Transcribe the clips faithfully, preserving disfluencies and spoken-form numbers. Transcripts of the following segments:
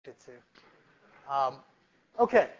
addicted to. Um, okay.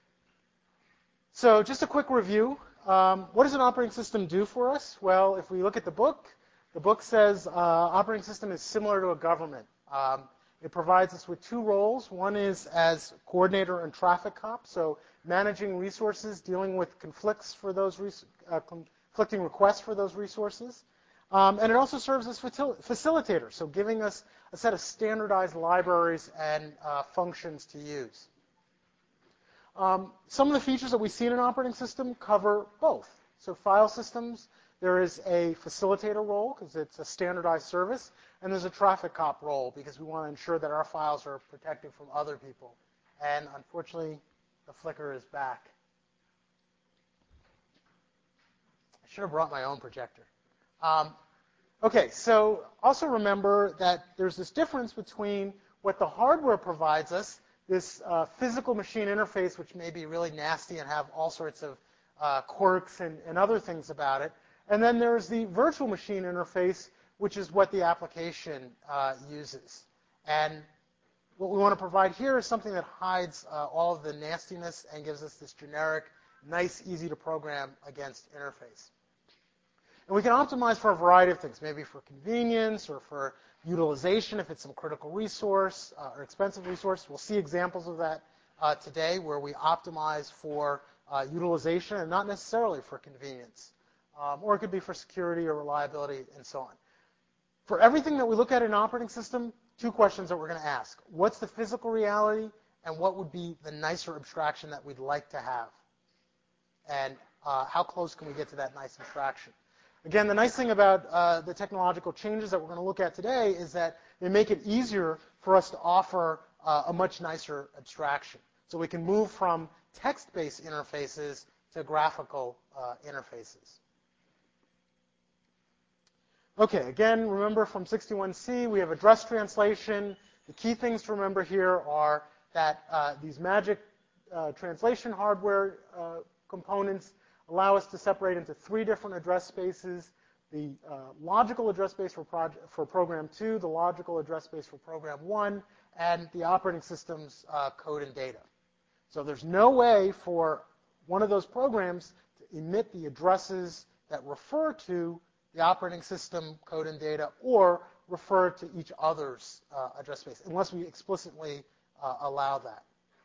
So just a quick review. Um, what does an operating system do for us? Well, if we look at the book, the book says uh, operating system is similar to a government. Um, it provides us with two roles. One is as coordinator and traffic cop, so managing resources, dealing with conflicts for those res- uh, conflicting requests for those resources. Um, and it also serves as facil- facilitator, so giving us a set of standardized libraries and uh, functions to use. Um, some of the features that we see in an operating system cover both. So file systems, there is a facilitator role because it's a standardized service, and there's a traffic cop role because we want to ensure that our files are protected from other people. And unfortunately, the flicker is back. I should have brought my own projector. Um, okay, so also remember that there's this difference between what the hardware provides us, this uh, physical machine interface, which may be really nasty and have all sorts of uh, quirks and, and other things about it. And then there's the virtual machine interface, which is what the application uh, uses. And what we want to provide here is something that hides uh, all of the nastiness and gives us this generic, nice, easy to program against interface. And we can optimize for a variety of things, maybe for convenience or for utilization if it's some critical resource uh, or expensive resource. We'll see examples of that uh, today where we optimize for uh, utilization and not necessarily for convenience. Um, or it could be for security or reliability and so on. For everything that we look at in an operating system, two questions that we're going to ask. What's the physical reality, and what would be the nicer abstraction that we'd like to have? And uh, how close can we get to that nice abstraction? Again, the nice thing about uh, the technological changes that we're going to look at today is that they make it easier for us to offer uh, a much nicer abstraction. So we can move from text-based interfaces to graphical uh, interfaces. Okay, again, remember from sixty-one C, we have address translation. The key things to remember here are that uh, these magic uh, translation hardware uh, components allow us to separate into three different address spaces: the uh, logical address space for, for program two, the logical address space for program one, and the operating system's uh, code and data. So there's no way for one of those programs to emit the addresses that refer to the operating system code and data or refer to each other's uh, address space, unless we explicitly uh, allow that.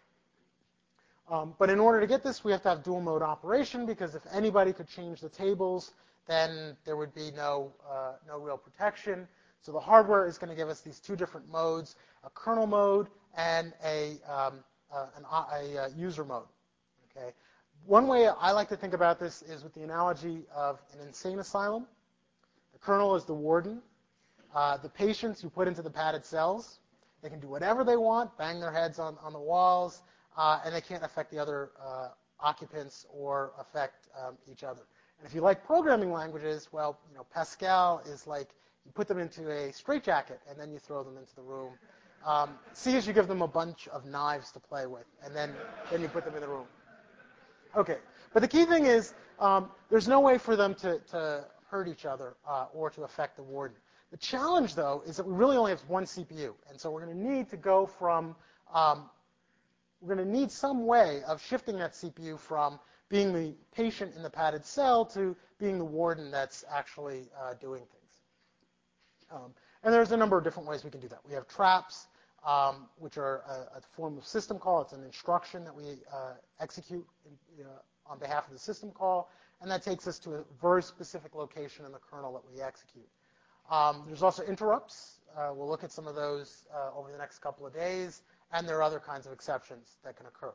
Um, but in order to get this, we have to have dual mode operation, because if anybody could change the tables, then there would be no, uh, no real protection. So the hardware is going to give us these two different modes, a kernel mode and a, um, uh, an, a, a user mode. Okay? One way I like to think about this is with the analogy of an insane asylum. The kernel is the warden. Uh, the patients you put into the padded cells, they can do whatever they want, bang their heads on, on the walls, uh, and they can't affect the other uh, occupants or affect um, each other. And if you like programming languages, well, you know, Pascal is like you put them into a straitjacket and then you throw them into the room. Um, C is you give them a bunch of knives to play with, and then, then you put them in the room. Okay, but the key thing is um, there's no way for them to, to hurt each other uh, or to affect the warden. The challenge, though, is that we really only have one C P U, and so we're going to need to go from, um, we're going to need some way of shifting that C P U from being the patient in the padded cell to being the warden that's actually uh, doing things. Um, and there's a number of different ways we can do that. We have traps, um, which are a, a form of system call. It's an instruction that we uh, execute in, uh, on behalf of the system call, and that takes us to a very specific location in the kernel that we execute. Um, there's also interrupts. Uh, we'll look at some of those uh, over the next couple of days, and there are other kinds of exceptions that can occur.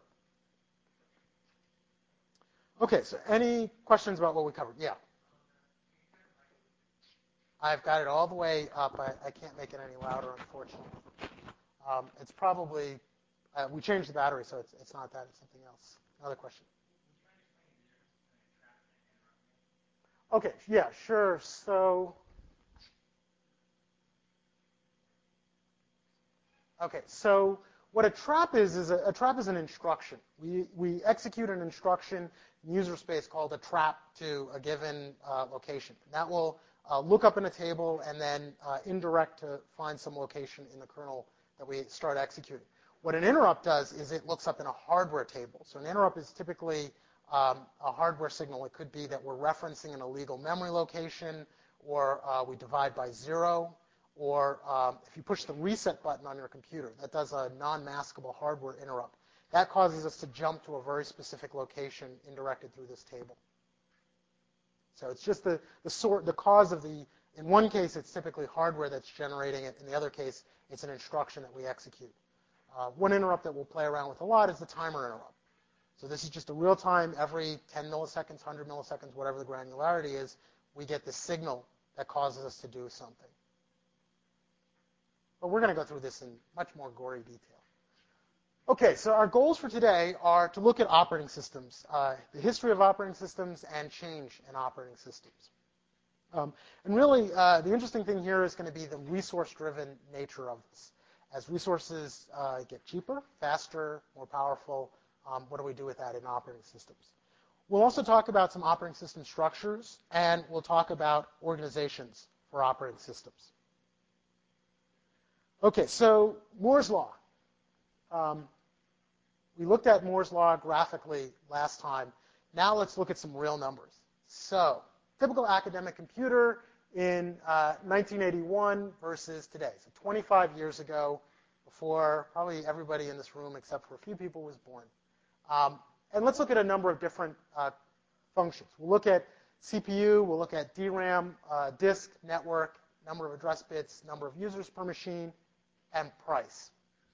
Okay, so any questions about what we covered? Yeah. I've got it all the way up. I, I can't make it any louder, unfortunately. Um, it's probably, uh, we changed the battery, so it's, it's not that, it's something else. Another question? Okay, yeah, sure. So, okay, so what a trap is, is a, a trap is an instruction. We, we execute an instruction in user space called a trap to a given uh, location. That will uh, look up in a table and then uh, indirect to find some location in the kernel that we start executing. What an interrupt does is it looks up in a hardware table. So an interrupt is typically um, a hardware signal. It could be that we're referencing an illegal memory location, or uh, we divide by zero, or um, if you push the reset button on your computer, that does a non-maskable hardware interrupt. That causes us to jump to a very specific location indirected through this table. So it's just the, the, sort, the cause of the, in one case, it's typically hardware that's generating it. In the other case, it's an instruction that we execute. Uh, one interrupt that we'll play around with a lot is the timer interrupt. So this is just a real time, every ten milliseconds, one hundred milliseconds, whatever the granularity is, we get this signal that causes us to do something. But we're going to go through this in much more gory detail. Okay, so our goals for today are to look at operating systems, uh, the history of operating systems, and change in operating systems. Um, and really, uh, the interesting thing here is going to be the resource-driven nature of this. As resources uh, get cheaper, faster, more powerful, um, what do we do with that in operating systems? We'll also talk about some operating system structures, and we'll talk about organizations for operating systems. Okay, so Moore's Law. Um, we looked at Moore's Law graphically last time. Now let's look at some real numbers. So, typical academic computer in uh, nineteen eighty-one versus today. So twenty-five years ago, before probably everybody in this room except for a few people was born. Um, and let's look at a number of different uh, functions. We'll look at C P U, we'll look at D RAM, uh, disk, network, number of address bits, number of users per machine, and price.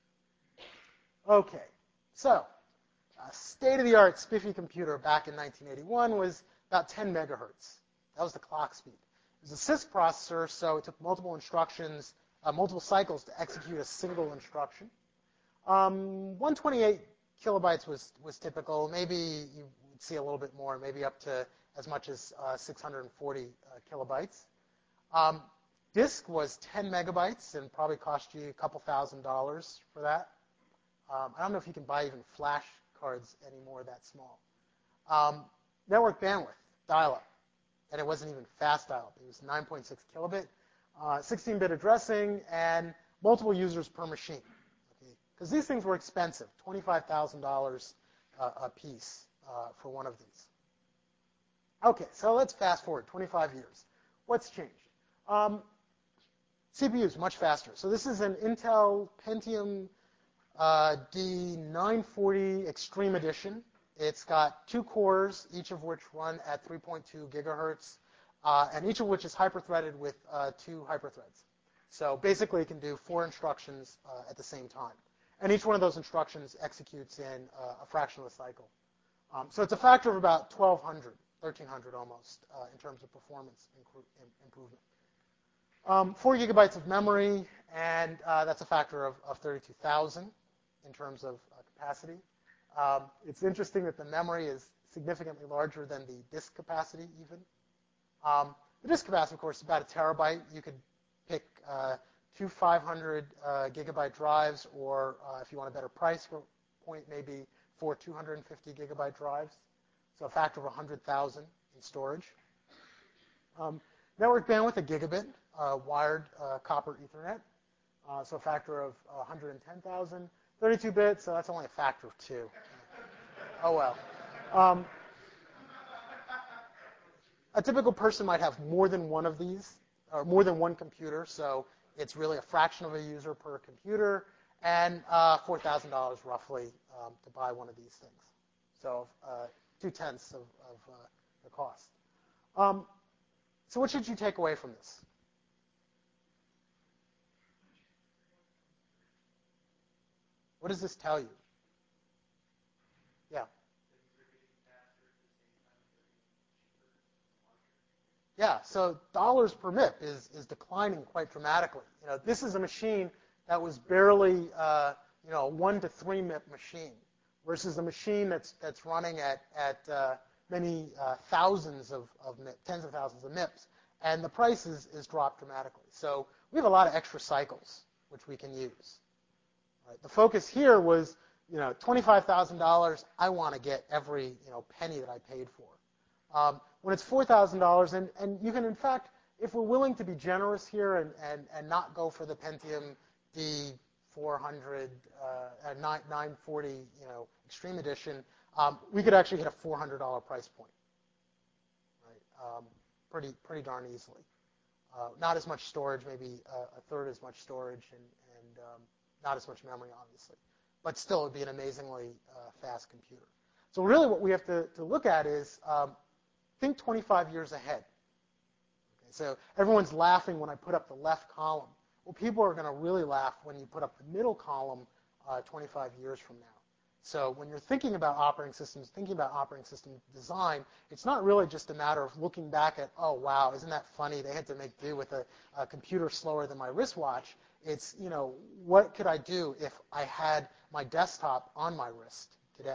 Okay, so a state-of-the-art spiffy computer back in nineteen eighty-one was about ten megahertz. That was the clock speed. It was a CISC processor, so it took multiple instructions, uh, multiple cycles to execute a single instruction. Um, one hundred twenty-eight kilobytes was, was typical. Maybe you would see a little bit more, maybe up to as much as uh, six hundred forty uh, kilobytes. Um, disk was ten megabytes and probably cost you a couple thousand dollars for that. Um, I don't know if you can buy even flash cards anymore that small. Um, network bandwidth, dial-up, and it wasn't even fast dial-up. It was nine point six kilobit, uh, sixteen bit addressing, and multiple users per machine. Because okay? these things were expensive, twenty-five thousand dollars uh, a piece uh, for one of these. Okay, so let's fast forward twenty-five years. What's changed? Um, C P Us, much faster. So this is an Intel Pentium Uh, D nine forty Extreme Edition. It's got two cores, each of which run at three point two gigahertz, uh, and each of which is hyper-threaded with uh, two hyperthreads. So basically, it can do four instructions uh, at the same time. And each one of those instructions executes in uh, a fraction of a cycle. Um, so it's a factor of about twelve hundred, thirteen hundred almost, uh, in terms of performance improvement. Um, four gigabytes of memory, and uh, that's a factor of, of thirty-two thousand. In terms of uh, capacity. Um, it's interesting that the memory is significantly larger than the disk capacity even. Um, the disk capacity, of course, is about a terabyte. You could pick uh, two five hundred uh, gigabyte drives, or uh, if you want a better price point, maybe four two hundred fifty gigabyte drives. So a factor of one hundred thousand in storage. Um, network bandwidth, a gigabit, uh, wired uh, copper Ethernet. Uh, so a factor of uh, one hundred ten thousand. thirty-two bit, so that's only a factor of two. Oh, well. Um, a typical person might have more than one of these, or more than one computer, so it's really a fraction of a user per computer, and uh, four thousand dollars roughly um, to buy one of these things. So uh, two-tenths of, of uh, the cost. Um, so what should you take away from this? What does this tell you? Yeah. Yeah, so dollars per M I P is, is declining quite dramatically. You know, this is a machine that was barely, uh, you know, a one to three M I P machine, versus a machine that's that's running at at uh, many uh, thousands of, of M I P, tens of thousands of M I Ps, and the price is, is dropped dramatically. So we have a lot of extra cycles which we can use. Right? The focus here was, you know, twenty-five thousand dollars. I want to get every, you know, penny that I paid for. Um, when it's four thousand dollars, and, and you can, in fact, if we're willing to be generous here and, and, and not go for the Pentium D four hundred, uh, a nine forty, you know, Extreme Edition, um, we could actually hit a four hundred dollars price point, right? Um, pretty, pretty darn easily. Uh, not as much storage, maybe a, a third as much storage, and, and um, not as much memory, obviously. But still, it would be an amazingly uh, fast computer. So really what we have to, to look at is um, think twenty-five years ahead. Okay, so everyone's laughing when I put up the left column. Well, people are going to really laugh when you put up the middle column uh, twenty-five years from now. So when you're thinking about operating systems, thinking about operating system design, it's not really just a matter of looking back at, oh, wow, isn't that funny? They had to make do with a, a computer slower than my wristwatch. It's, you know, what could I do if I had my desktop on my wrist today?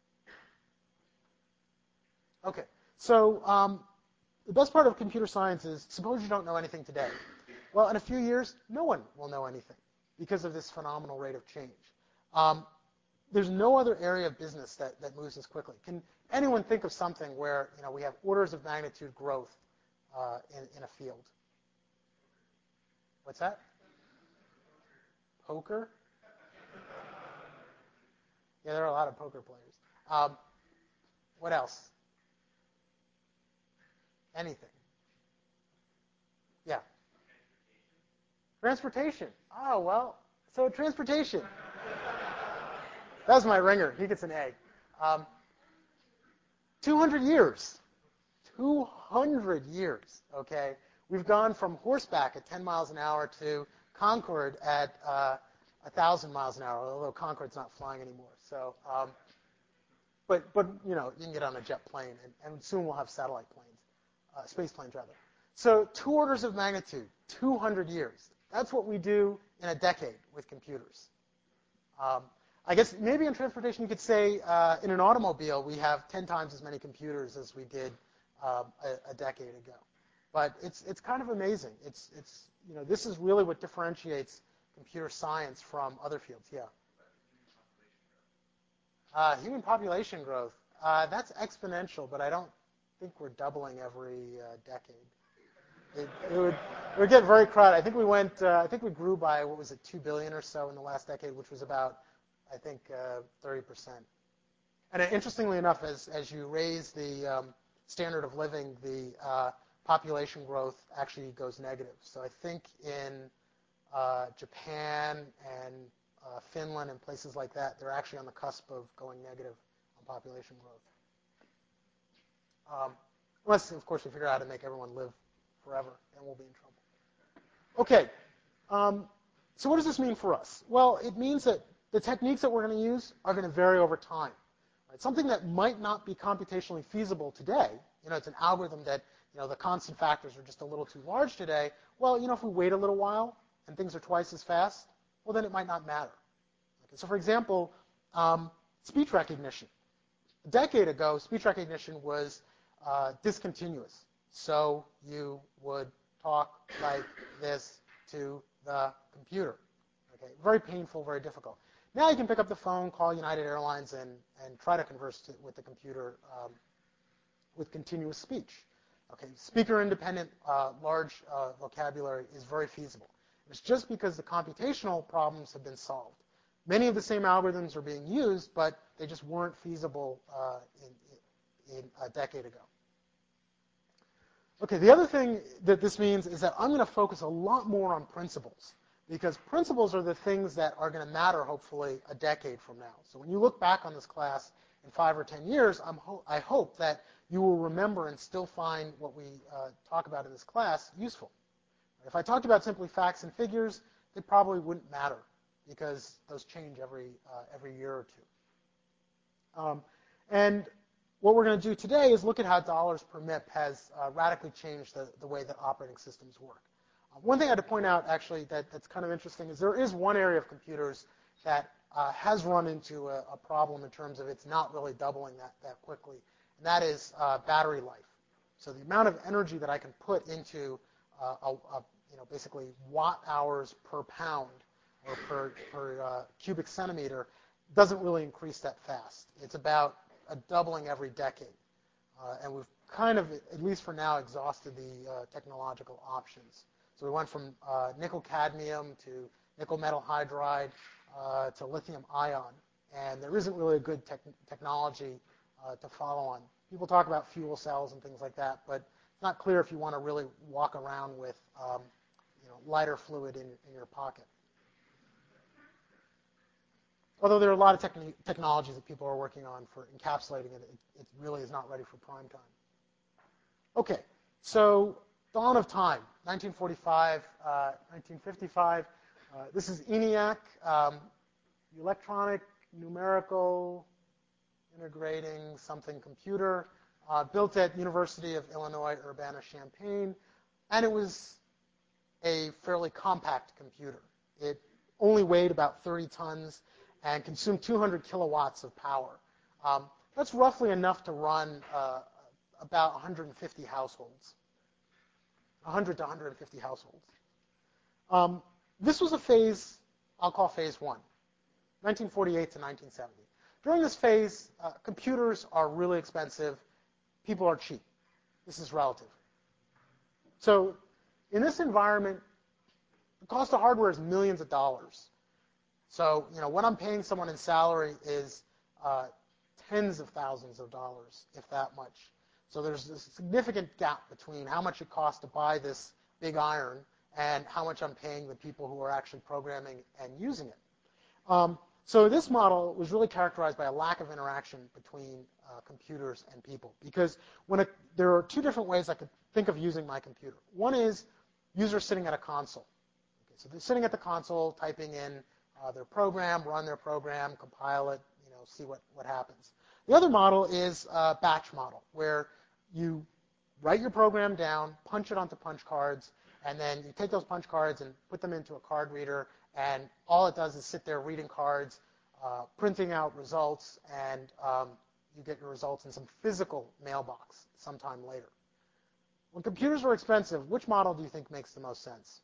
Okay, so um, the best part of computer science is suppose you don't know anything today. Well, in a few years, no one will know anything because of this phenomenal rate of change. Um, there's no other area of business that, that moves as quickly. Can anyone think of something where, you know, we have orders of magnitude growth uh, in, in a field? What's that? Poker? Yeah, there are a lot of poker players. Um, what else? Anything? Yeah. Transportation. Oh, well, so transportation. That was my ringer. He gets an A. Um, two hundred years. two hundred years, okay? We've gone from horseback at ten miles an hour to Concorde at uh, one thousand miles an hour, although Concorde's not flying anymore. So, um, but, but, you know, you can get on a jet plane, and, and soon we'll have satellite planes, uh, space planes, rather. So two orders of magnitude, two hundred years. That's what we do in a decade with computers. Um, I guess maybe in transportation you could say uh, in an automobile we have ten times as many computers as we did um, a, a decade ago. But it's it's kind of amazing. It's it's you know this is really what differentiates computer science from other fields. Yeah. Uh, human population growth. Uh, that's exponential, but I don't think we're doubling every uh, decade. It, it, would, it would get very crowded. I think we went. Uh, I think we grew by what was it, two billion or so in the last decade, which was about, I think, uh, thirty percent. And uh, interestingly enough, as as you raise the um, standard of living, the uh, population growth actually goes negative. So I think in uh, Japan and uh, Finland and places like that, they're actually on the cusp of going negative on population growth. Um, unless, of course, we figure out how to make everyone live forever, then we'll be in trouble. Okay, um, so what does this mean for us? Well, it means that the techniques that we're going to use are going to vary over time. Right? Something that might not be computationally feasible today, you know, it's an algorithm that, you know, the constant factors are just a little too large today. Well, you know, if we wait a little while and things are twice as fast, well, then it might not matter. Okay, so for example, um, speech recognition. A decade ago, speech recognition was uh, discontinuous. So you would talk like this to the computer. Okay, very painful, very difficult. Now you can pick up the phone, call United Airlines, and, and try to converse to, with the computer um, with continuous speech. Okay, speaker-independent, uh, large uh, vocabulary is very feasible. It's just because the computational problems have been solved. Many of the same algorithms are being used, but they just weren't feasible uh, in, in a decade ago. Okay, the other thing that this means is that I'm going to focus a lot more on principles, because principles are the things that are going to matter, hopefully, a decade from now. So when you look back on this class in five or ten years, I'm ho- I hope that you will remember and still find what we uh, talk about in this class useful. If I talked about simply facts and figures, it probably wouldn't matter, because those change every, uh, every year or two. Um, and what we're going to do today is look at how dollars per M I P has uh, radically changed the, the way that operating systems work. Uh, one thing I had to point out, actually, that, that's kind of interesting is there is one area of computers that uh, has run into a, a problem in terms of it's not really doubling that, that quickly, and that is uh, battery life. So the amount of energy that I can put into uh, a, a, you know, basically watt hours per pound or per, per uh, cubic centimeter doesn't really increase that fast. It's about a doubling every decade. Uh, and we've kind of, at least for now, exhausted the uh, technological options. So we went from uh, nickel cadmium to nickel metal hydride uh, to lithium ion. And there isn't really a good tech technology uh, to follow on. People talk about fuel cells and things like that, but it's not clear if you want to really walk around with um, you know, lighter fluid in, in your pocket. Although there are a lot of techn technologies that people are working on for encapsulating it, it, it really is not ready for prime time. Okay, so dawn of time, nineteen forty-five, uh, nineteen fifty-five. Uh, this is ENIAC, um, electronic numerical integrating something computer, uh, built at University of Illinois Urbana-Champaign, and it was a fairly compact computer. It only weighed about thirty tons and consumed two hundred kilowatts of power. Um, that's roughly enough to run uh, about one hundred fifty households, one hundred to one hundred fifty households. Um, this was a phase I'll call phase one, nineteen forty-eight to nineteen seventy. During this phase, uh, computers are really expensive. People are cheap. This is relative. So in this environment, the cost of hardware is millions of dollars. So, you know, what I'm paying someone in salary is uh, tens of thousands of dollars, if that much. So there's a significant gap between how much it costs to buy this big iron and how much I'm paying the people who are actually programming and using it. Um, so this model was really characterized by a lack of interaction between uh, computers and people, because when a, there are two different ways I could think of using my computer. One is users sitting at a console. Okay, so they're sitting at the console, typing in Uh, their program, run their program, compile it, you know, see what, what happens. The other model is a batch model, where you write your program down, punch it onto punch cards, and then you take those punch cards and put them into a card reader, and all it does is sit there reading cards, uh, printing out results, and um, you get your results in some physical mailbox sometime later. When computers are expensive, which model do you think makes the most sense?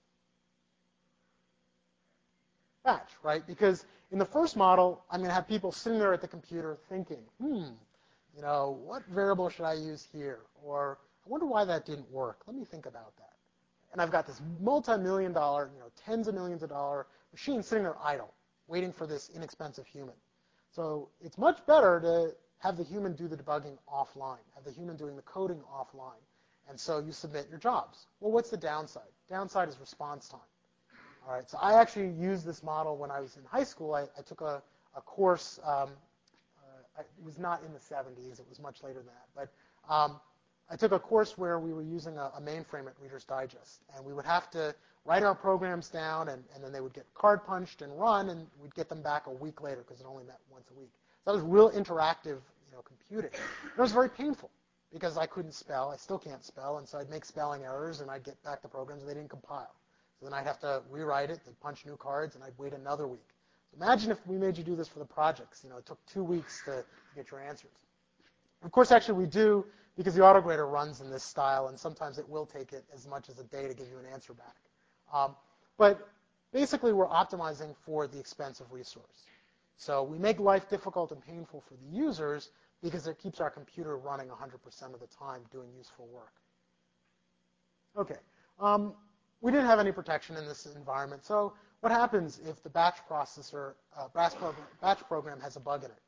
Batch, right? Because in the first model, I'm going to have people sitting there at the computer thinking, hmm, you know, what variable should I use here? Or I wonder why that didn't work. Let me think about that. And I've got this multi-million dollar, you know, tens of millions of dollar machine sitting there idle, waiting for this inexpensive human. So it's much better to have the human do the debugging offline, have the human doing the coding offline. And so you submit your jobs. Well, what's the downside? Downside is response time. All right, so I actually used this model when I was in high school. I, I took a, a course. Um, uh, it was not in the seventies. It was much later than that. But um, I took a course where we were using a, a mainframe at Reader's Digest. And we would have to write our programs down, and, and then they would get card punched and run, and we'd get them back a week later because it only met once a week. So that was real interactive, you know, computing. And it was very painful because I couldn't spell. I still can't spell. And so I'd make spelling errors, and I'd get back the programs, and they didn't compile. So then I'd have to rewrite it, they'd punch new cards, and I'd wait another week. So imagine if we made you do this for the projects. You know, it took two weeks to, to get your answers. Of course, actually, we do, because the autograder runs in this style, and sometimes it will take it as much as a day to give you an answer back. Um, but basically, we're optimizing for the expensive resource. So we make life difficult and painful for the users because it keeps our computer running one hundred percent of the time doing useful work. Okay. Um, We didn't have any protection in this environment. So what happens if the batch processor, uh, batch, program, batch program has a bug in it?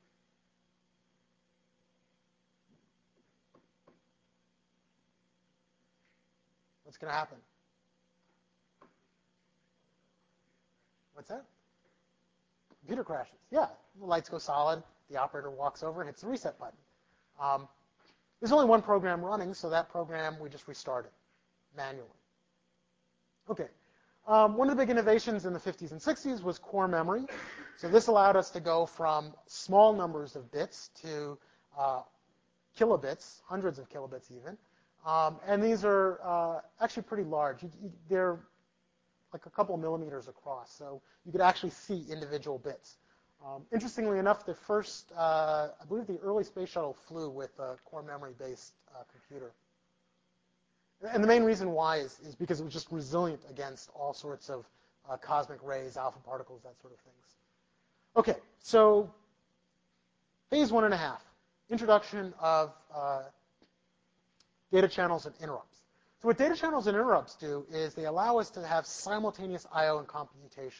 What's going to happen? What's that? Computer crashes. Yeah, the lights go solid. The operator walks over and hits the reset button. Um, there's only one program running, so that program we just restarted manually. Okay. Um, one of the big innovations in the fifties and sixties was core memory. So this allowed us to go from small numbers of bits to uh, kilobits, hundreds of kilobits even. Um, and these are uh, actually pretty large. You, you, they're like a couple millimeters across, so you could actually see individual bits. Um, interestingly enough, the first, uh, I believe the early space shuttle flew with a core memory-based uh, computer. And the main reason why is, is because it was just resilient against all sorts of uh, cosmic rays, alpha particles, that sort of things. Okay, so phase one and a half, introduction of uh, data channels and interrupts. So what data channels and interrupts do is they allow us to have simultaneous I O and computation.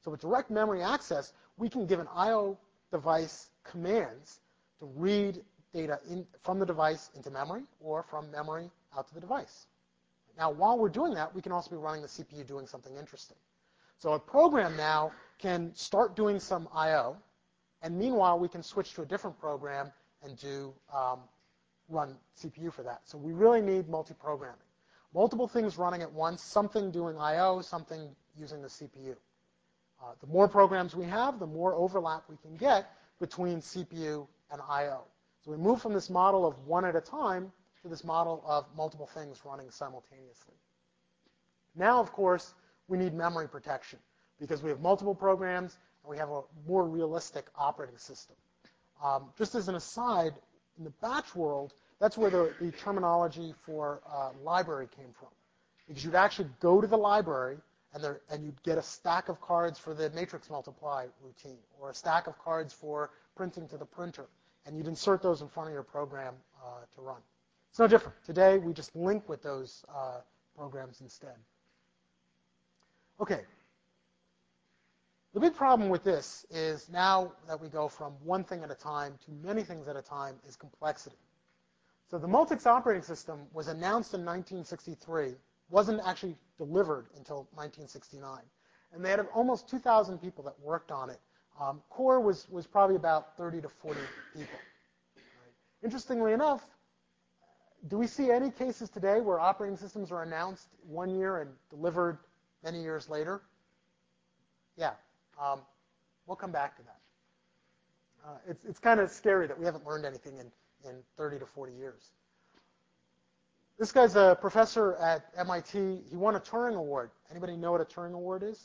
So with direct memory access, we can give an I O device commands to read data in, from the device into memory or from memory out to the device. Now, while we're doing that, we can also be running the C P U doing something interesting. So a program now can start doing some I O, and meanwhile, we can switch to a different program and do um, run C P U for that. So we really need multi-programming. Multiple things running at once, something doing I O, something using the C P U. Uh, the more programs we have, the more overlap we can get between C P U and I O. So we move from this model of one at a time to this model of multiple things running simultaneously. Now, of course, we need memory protection because we have multiple programs and we have a more realistic operating system. Um, just as an aside, in the batch world, that's where the, the terminology for uh, library came from. Because you'd actually go to the library and, there, and you'd get a stack of cards for the matrix multiply routine or a stack of cards for printing to the printer. And you'd insert those in front of your program uh, to run. It's no different. Today, we just link with those uh, programs instead. Okay. The big problem with this is now that we go from one thing at a time to many things at a time is complexity. So the Multics operating system was announced in nineteen sixty-three, wasn't actually delivered until nineteen sixty-nine. And they had almost two thousand people that worked on it. Um, Core was, was probably about thirty to forty people. Right. Interestingly enough, do we see any cases today where operating systems are announced one year and delivered many years later? Yeah. Um, we'll come back to that. Uh, it's it's kind of scary that we haven't learned anything in, in thirty to forty years. This guy's a professor at M I T. He won a Turing Award. Anybody know what a Turing Award is?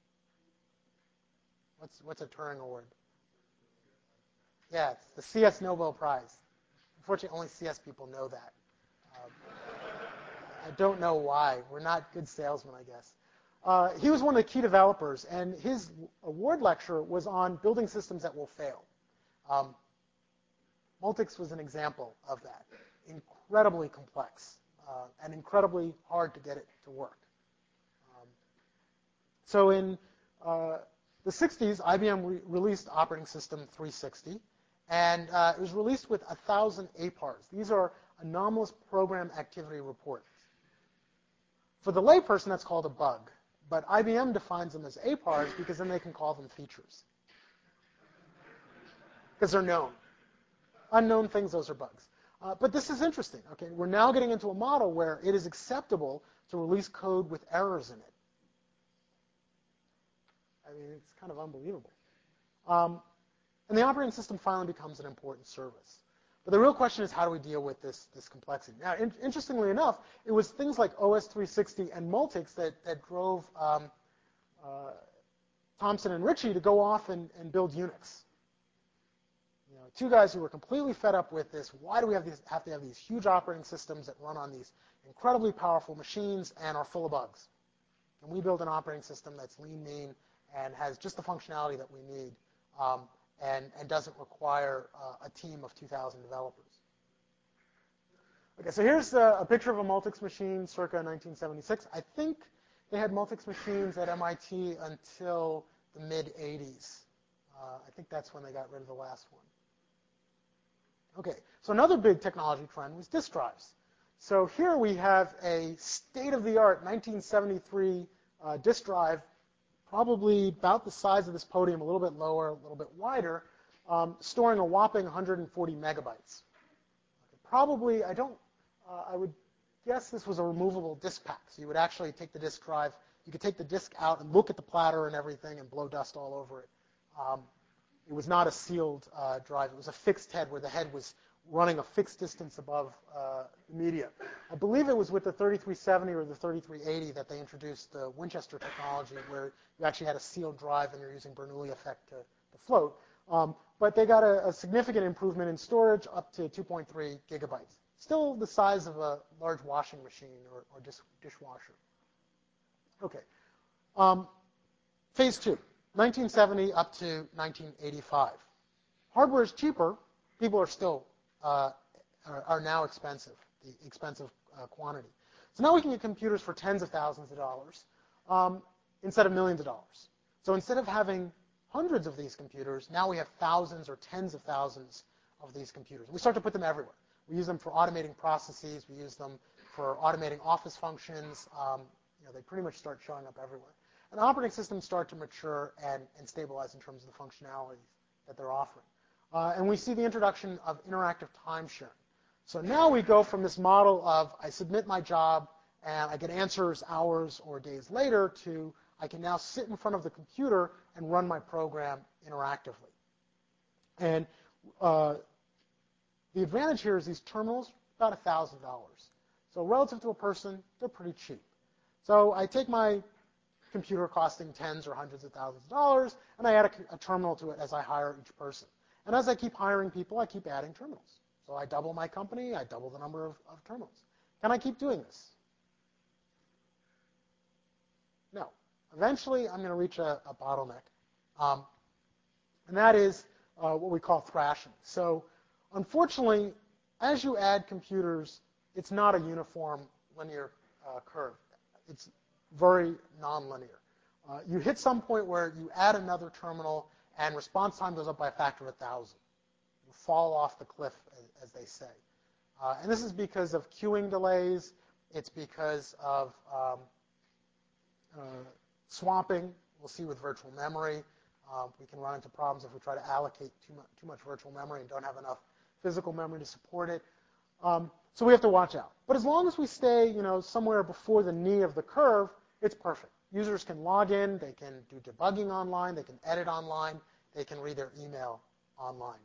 What's, what's a Turing Award? Yeah, it's the C S Nobel Prize. Unfortunately, only C S people know that. Um, I don't know why. We're not good salesmen, I guess. Uh, he was one of the key developers, and his award lecture was on building systems that will fail. Um, Multics was an example of that. Incredibly complex uh, and incredibly hard to get it to work. Um, so in uh, the sixties, I B M re released operating system three sixty, and uh, it was released with one thousand A P A Rs. These are anomalous program activity reports. For the layperson, that's called a bug. But I B M defines them as A P A Rs because then they can call them features. Because they're known. Unknown things, those are bugs. Uh, but this is interesting. Okay, we're now getting into a model where it is acceptable to release code with errors in it. I mean, it's kind of unbelievable. Um, and the operating system finally becomes an important service. But the real question is, how do we deal with this, this complexity? Now, in, interestingly enough, it was things like O S three sixty and Multics that, that drove um, uh, Thompson and Ritchie to go off and, and build Unix. You know, two guys who were completely fed up with this. Why do we have, these, have to have these huge operating systems that run on these incredibly powerful machines and are full of bugs? Can we build an operating system that's lean, mean, and has just the functionality that we need? Um, And, and doesn't require uh, a team of two thousand developers. Okay, so here's a, a picture of a Multics machine circa nineteen seventy-six. I think they had Multics machines at M I T until the mid eighties. Uh, I think that's when they got rid of the last one. Okay, so another big technology trend was disk drives. So here we have a state-of-the-art nineteen seventy-three uh, disk drive, probably about the size of this podium, a little bit lower, a little bit wider, um, storing a whopping one hundred forty megabytes. Okay, probably, I don't, uh, I would guess this was a removable disk pack. So you would actually take the disk drive, you could take the disk out and look at the platter and everything and blow dust all over it. Um, it was not a sealed uh, drive. It was a fixed head where the head was running a fixed distance above uh, the media. I believe it was with the thirty-three seventy or the thirty-three eighty that they introduced the Winchester technology where you actually had a sealed drive and you're using Bernoulli effect to, to float. Um, but they got a, a significant improvement in storage up to two point three gigabytes. Still the size of a large washing machine or, or dish, dishwasher. Okay. Um, phase two, nineteen seventy up to nineteen eighty-five. Hardware is cheaper. People are still Uh, are, are now expensive, the expensive uh, quantity. So now we can get computers for tens of thousands of dollars um, instead of millions of dollars. So instead of having hundreds of these computers, now we have thousands or tens of thousands of these computers. We start to put them everywhere. We use them for automating processes. We use them for automating office functions. Um, you know, they pretty much start showing up everywhere. And operating systems start to mature and, and stabilize in terms of the functionalities that they're offering. Uh, and we see the introduction of interactive time sharing. So now we go from this model of I submit my job and I get answers hours or days later to I can now sit in front of the computer and run my program interactively. And uh, the advantage here is these terminals, about one thousand dollars. So relative to a person, they're pretty cheap. So I take my computer costing tens or hundreds of thousands of dollars, and I add a, a terminal to it as I hire each person. And as I keep hiring people, I keep adding terminals. So I double my company, I double the number of, of terminals. Can I keep doing this? No. Eventually, I'm going to reach a, a bottleneck. Um, and that is uh, what we call thrashing. So unfortunately, as you add computers, it's not a uniform linear uh, curve. It's very nonlinear. Uh, you hit some point where you add another terminal, and response time goes up by a factor of a thousand. You fall off the cliff, as, as they say. Uh, and this is because of queuing delays. It's because of um, uh, swamping. We'll see with virtual memory. Uh, we can run into problems if we try to allocate too much, too much virtual memory and don't have enough physical memory to support it. Um, so we have to watch out. But as long as we stay, you know, somewhere before the knee of the curve, it's perfect. Users can log in, they can do debugging online, they can edit online, they can read their email online.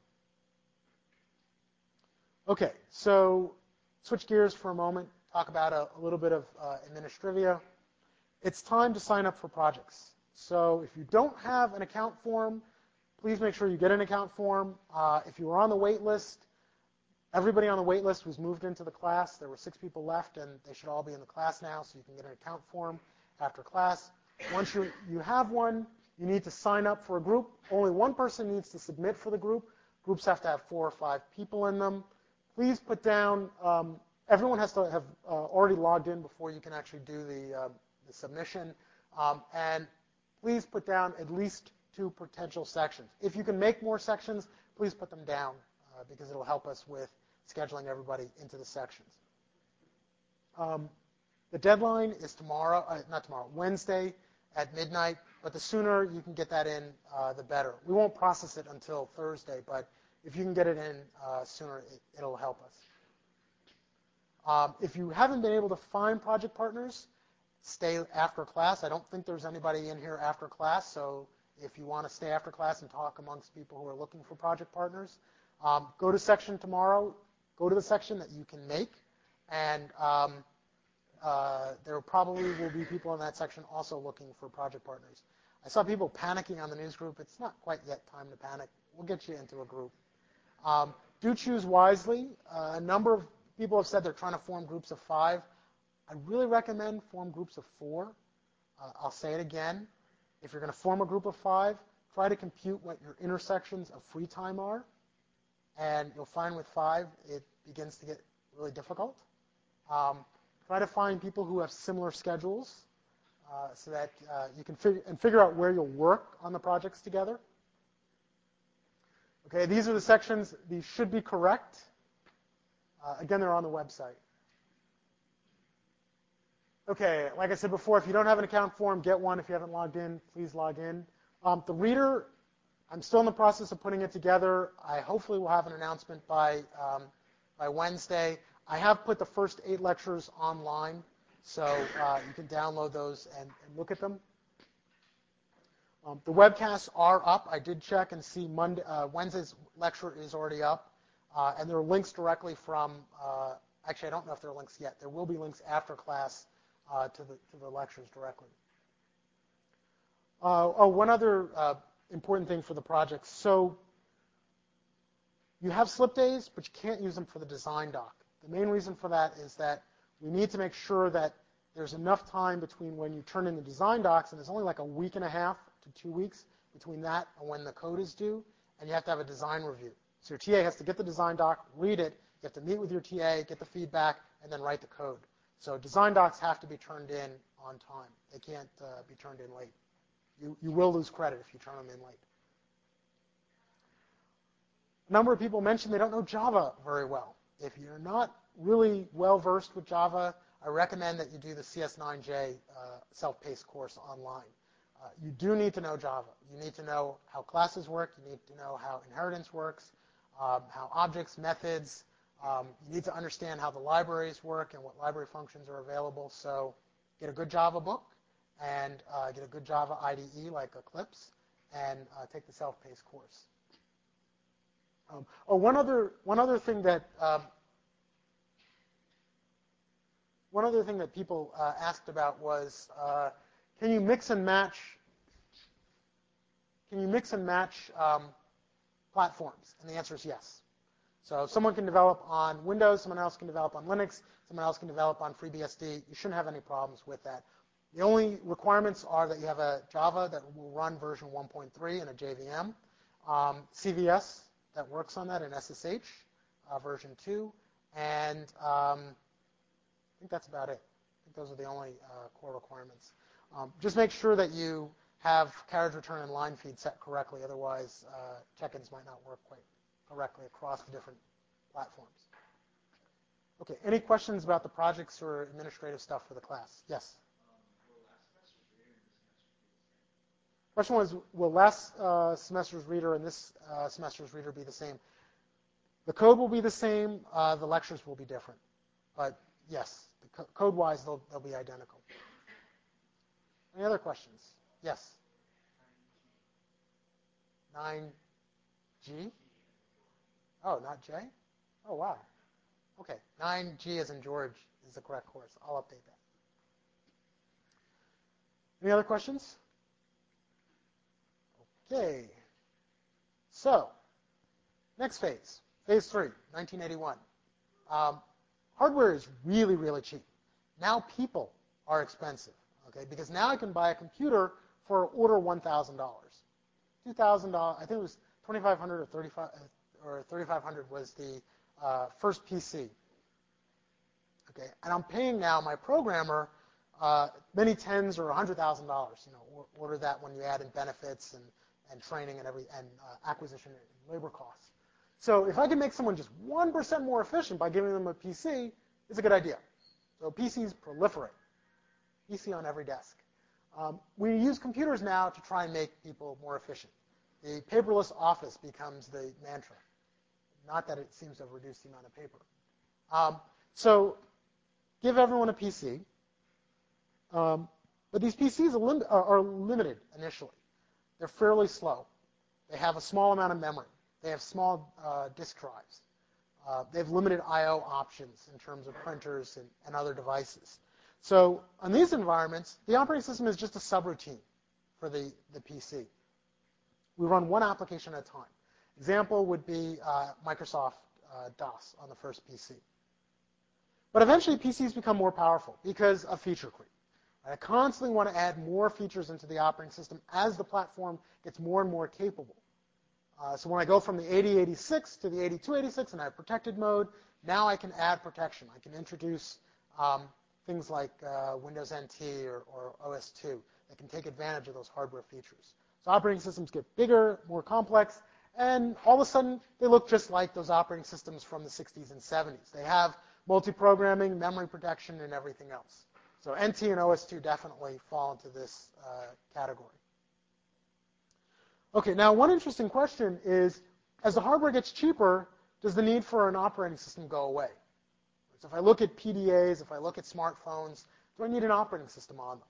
Okay, so switch gears for a moment, talk about a, a little bit of uh, administrivia. It's time to sign up for projects. So if you don't have an account form, please make sure you get an account form. Uh, if you were on the wait list, everybody on the wait list was moved into the class. There were six people left, and they should all be in the class now, so you can get an account form after class. Once you, you have one, you need to sign up for a group. Only one person needs to submit for the group. Groups have to have four or five people in them. Please put down, um, everyone has to have uh, already logged in before you can actually do the, uh, the submission. Um, and please put down at least two potential sections. If you can make more sections, please put them down uh, because it'll help us with scheduling everybody into the sections. Um, the deadline is tomorrow, uh, not tomorrow, Wednesday at midnight, but the sooner you can get that in, uh, the better. We won't process it until Thursday, but if you can get it in uh, sooner, it, it'll help us. Um, if you haven't been able to find project partners, stay after class. I don't think there's anybody in here after class, so if you want to stay after class and talk amongst people who are looking for project partners, um, go to section tomorrow. Go to the section that you can make, and um, uh, there probably will be people in that section also looking for project partners. I saw people panicking on the news group. It's not quite yet time to panic. We'll get you into a group. Um, do choose wisely. Uh, a number of people have said they're trying to form groups of five. I really recommend form groups of four. Uh, I'll say it again. If you're going to form a group of five, try to compute what your intersections of free time are. And you'll find with five, it begins to get really difficult. Um, try to find people who have similar schedules uh, so that uh, you can figure, and figure out where you'll work on the projects together. Okay, these are the sections. These should be correct. Uh, again, they're on the website. Okay, like I said before, if you don't have an account form, get one. If you haven't logged in, please log in. Um, the reader, I'm still in the process of putting it together. I hopefully will have an announcement by, um, by Wednesday. I have put the first eight lectures online, so uh, you can download those and, and look at them. Um, the webcasts are up. I did check and see Monday, uh, Wednesday's lecture is already up, uh, and there are links directly from, uh, actually I don't know if there are links yet. There will be links after class uh, to, the, to the lectures directly. Uh, oh, one other uh, important thing for the projects. So you have slip days, but you can't use them for the design doc. The main reason for that is that we need to make sure that there's enough time between when you turn in the design docs, and there's only like a week and a half to two weeks between that and when the code is due, and you have to have a design review. So your T A has to get the design doc, read it, you have to meet with your T A, get the feedback, and then write the code. So design docs have to be turned in on time. They can't uh, be turned in late. You, you will lose credit if you turn them in late. A number of people mentioned they don't know Java very well. If you're not really well versed with Java, I recommend that you do the C S nine J uh, self-paced course online. Uh, you do need to know Java. You need to know how classes work. You need to know how inheritance works, um, how objects, methods. Um, you need to understand how the libraries work and what library functions are available. So get a good Java book and uh, get a good Java I D E like Eclipse and uh, take the self-paced course. Um, oh, one other one other thing that um, one other thing that people uh, asked about was, uh, can you mix and match? Can you mix and match um, platforms? And the answer is yes. So someone can develop on Windows, someone else can develop on Linux, someone else can develop on FreeBSD. You shouldn't have any problems with that. The only requirements are that you have a Java that will run version one point three and a J V M, um, C V S that works on that, and S S H uh, version two, and um, I think that's about it. I think those are the only uh, core requirements. Um, just make sure that you have carriage return and line feed set correctly, otherwise uh, check-ins might not work quite correctly across the different platforms. Okay, any questions about the projects or administrative stuff for the class? Yes? Question was, will last uh, semester's reader and this uh, semester's reader be the same? The code will be the same. Uh, the lectures will be different. But yes, the co code-wise, they'll, they'll be identical. Any other questions? Yes? nine G? Oh, not J? Oh, wow. Okay, nine G as in George is the correct course. I'll update that. Any other questions? Okay. So, next phase, phase three, nineteen eighty-one. Um, hardware is really, really cheap. Now people are expensive, okay? Because now I can buy a computer for order one thousand dollars. two thousand dollars, I think it was twenty-five hundred dollars or thirty-five or thirty-five hundred dollars was the uh, first P C. Okay, and I'm paying now my programmer uh, many tens or one hundred thousand dollars. You know, order that when you add in benefits and and training and every and uh, acquisition and labor costs. So if I can make someone just one percent more efficient by giving them a P C, it's a good idea. So P Cs proliferate. P C on every desk. Um, we use computers now to try and make people more efficient. The paperless office becomes the mantra. Not that it seems to have reduced the amount of paper. Um, so give everyone a P C. Um, but these P Cs are, lim are, are limited initially. They're fairly slow. They have a small amount of memory. They have small uh, disk drives. Uh, they have limited I O options in terms of printers and, and other devices. So on these environments, the operating system is just a subroutine for the, the P C. We run one application at a time. Example would be uh, Microsoft uh, DOS on the first P C. But eventually, P Cs become more powerful because of feature creep. I constantly want to add more features into the operating system as the platform gets more and more capable. Uh, so when I go from the eighty eighty-six to the eighty-two eighty-six and I have protected mode, now I can add protection. I can introduce um, things like uh, Windows N T or, or O S two that can take advantage of those hardware features. So operating systems get bigger, more complex, and all of a sudden they look just like those operating systems from the sixties and seventies. They have multi-programming, memory protection, and everything else. So N T and O S two definitely fall into this uh, category. Okay, now one interesting question is, as the hardware gets cheaper, does the need for an operating system go away? So if I look at P D As, if I look at smartphones, do I need an operating system on them?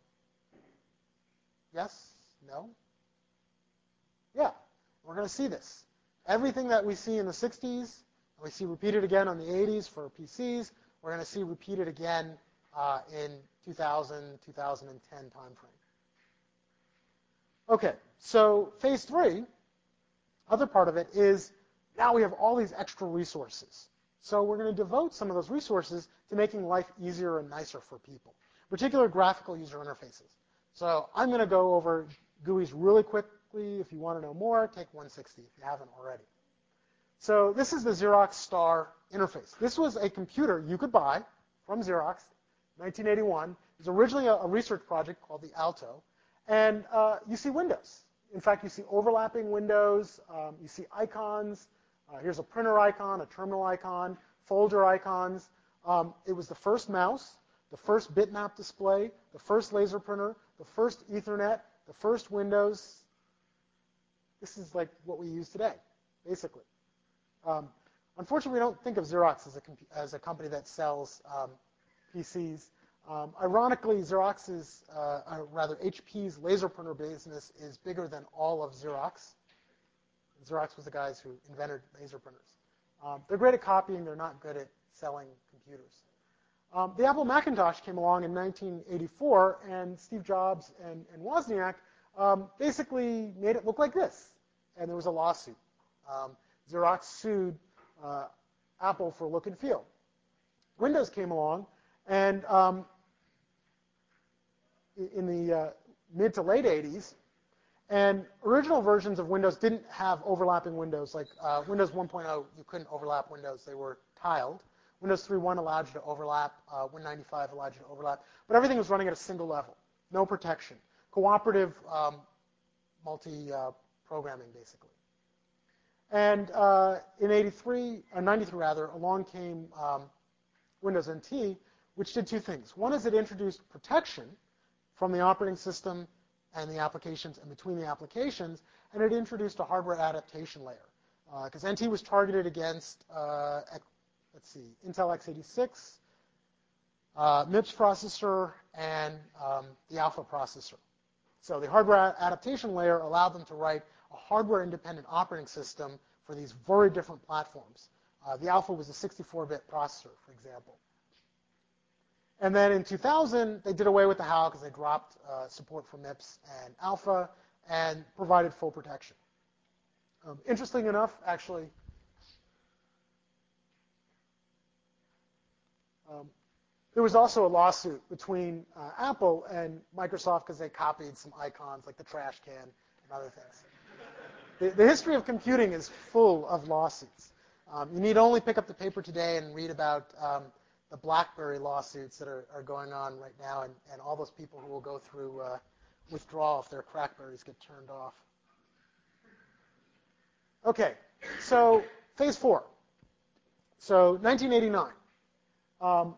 Yes? No? Yeah, we're going to see this. Everything that we see in the sixties, and we see repeated again on the eighties for P Cs, we're going to see repeated again uh, in two thousand, two thousand ten timeframe. Okay, so phase three, other part of it is now we have all these extra resources. So we're going to devote some of those resources to making life easier and nicer for people, particular graphical user interfaces. So I'm going to go over G U Is really quickly. If you want to know more, take one sixty if you haven't already. So this is the Xerox Star interface. This was a computer you could buy from Xerox, nineteen eighty-one. It was originally a, a research project called the Alto. And uh, you see windows. In fact, you see overlapping windows. Um, you see icons. Uh, here's a printer icon, a terminal icon, folder icons. Um, it was the first mouse, the first bitmap display, the first laser printer, the first Ethernet, the first Windows. This is like what we use today, basically. Um, unfortunately, we don't think of Xerox as a, as a company that sells um, P Cs. Um, ironically, Xerox's, uh, uh, rather H P's laser printer business is bigger than all of Xerox. Xerox was the guys who invented laser printers. Um, they're great at copying. They're not good at selling computers. Um, the Apple Macintosh came along in nineteen eighty-four, and Steve Jobs and, and Wozniak um, basically made it look like this. And there was a lawsuit. Um, Xerox sued uh, Apple for look and feel. Windows came along, and um, in the uh, mid to late eighties, and original versions of Windows didn't have overlapping windows. Like uh, Windows one point oh, you couldn't overlap windows. They were tiled. Windows three point one allowed you to overlap. Uh, Win ninety-five allowed you to overlap. But everything was running at a single level. No protection. Cooperative um, multi-programming, uh, basically. And uh, in eighty-three, or ninety-three rather, along came um, Windows N T, which did two things. One is it introduced protection from the operating system and the applications and between the applications, and it introduced a hardware adaptation layer. Because uh, N T was targeted against, uh, let's see, Intel x eighty-six, uh, MIPS processor, and um, the Alpha processor. So the hardware adaptation layer allowed them to write a hardware-independent operating system for these very different platforms. Uh, the Alpha was a sixty-four bit processor, for example. And then in two thousand, they did away with the H A L because they dropped uh, support for MIPS and Alpha and provided full protection. Um, interesting enough, actually, um, there was also a lawsuit between uh, Apple and Microsoft because they copied some icons like the trash can and other things. The, the history of computing is full of lawsuits. Um, you need only pick up the paper today and read about um, the BlackBerry lawsuits that are, are going on right now, and, and all those people who will go through uh, withdrawal if their Crackberries get turned off. Okay, so phase four. So nineteen eighty-nine. Um,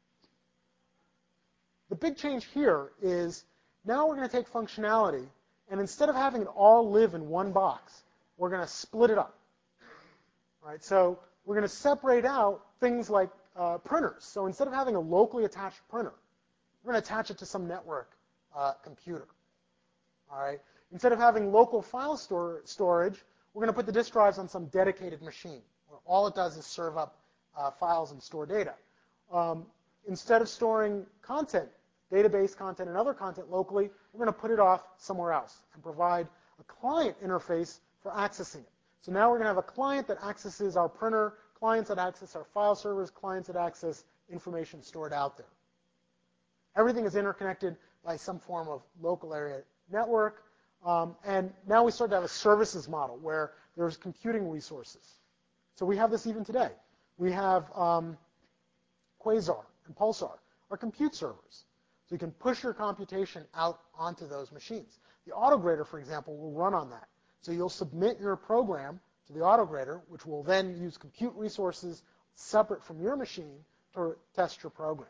the big change here is now we're going to take functionality, and instead of having it all live in one box, we're going to split it up. All right, so we're going to separate out things like uh, printers. So instead of having a locally attached printer, we're going to attach it to some network uh, computer. All right, instead of having local file store storage, we're going to put the disk drives on some dedicated machine, where all it does is serve up uh, files and store data. Um, instead of storing content, database content and other content locally, we're going to put it off somewhere else and provide a client interface for accessing it. So now we're going to have a client that accesses our printer, clients that access our file servers, clients that access information stored out there. Everything is interconnected by some form of local area network. Um, and now we start to have a services model where there's computing resources. So we have this even today. We have um, Quasar and Pulsar, our compute servers. So you can push your computation out onto those machines. The autograder, for example, will run on that. So you'll submit your program to the autograder, which will then use compute resources separate from your machine to test your program.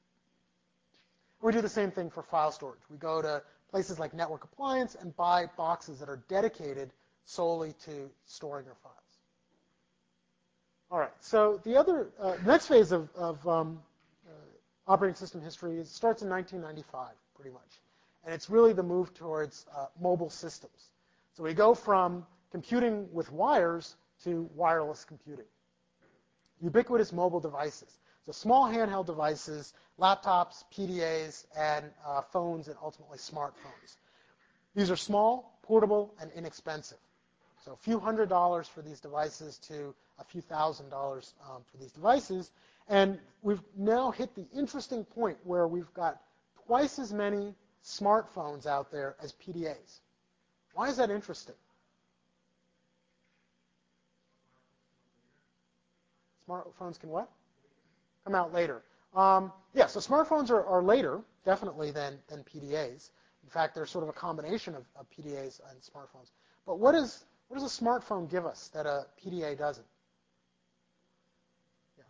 We do the same thing for file storage. We go to places like Network Appliance and buy boxes that are dedicated solely to storing your files. All right, so the other, uh, next phase of, of um, uh, operating system history is, starts in nineteen ninety-five, pretty much. And it's really the move towards uh, mobile systems. So we go from computing with wires to wireless computing. Ubiquitous mobile devices. So small handheld devices, laptops, P D As, and uh, phones, and ultimately smartphones. These are small, portable, and inexpensive. So a few hundred dollars for these devices to a few thousand dollars um, for these devices. And we've now hit the interesting point where we've got twice as many smartphones out there as P D As. Why is that interesting? Smartphones can what? Come out later. Um, yeah, so smartphones are, are later, definitely, than, than P D As. In fact, they're sort of a combination of, of P D As and smartphones. But what, is, what does a smartphone give us that a P D A doesn't? Yeah.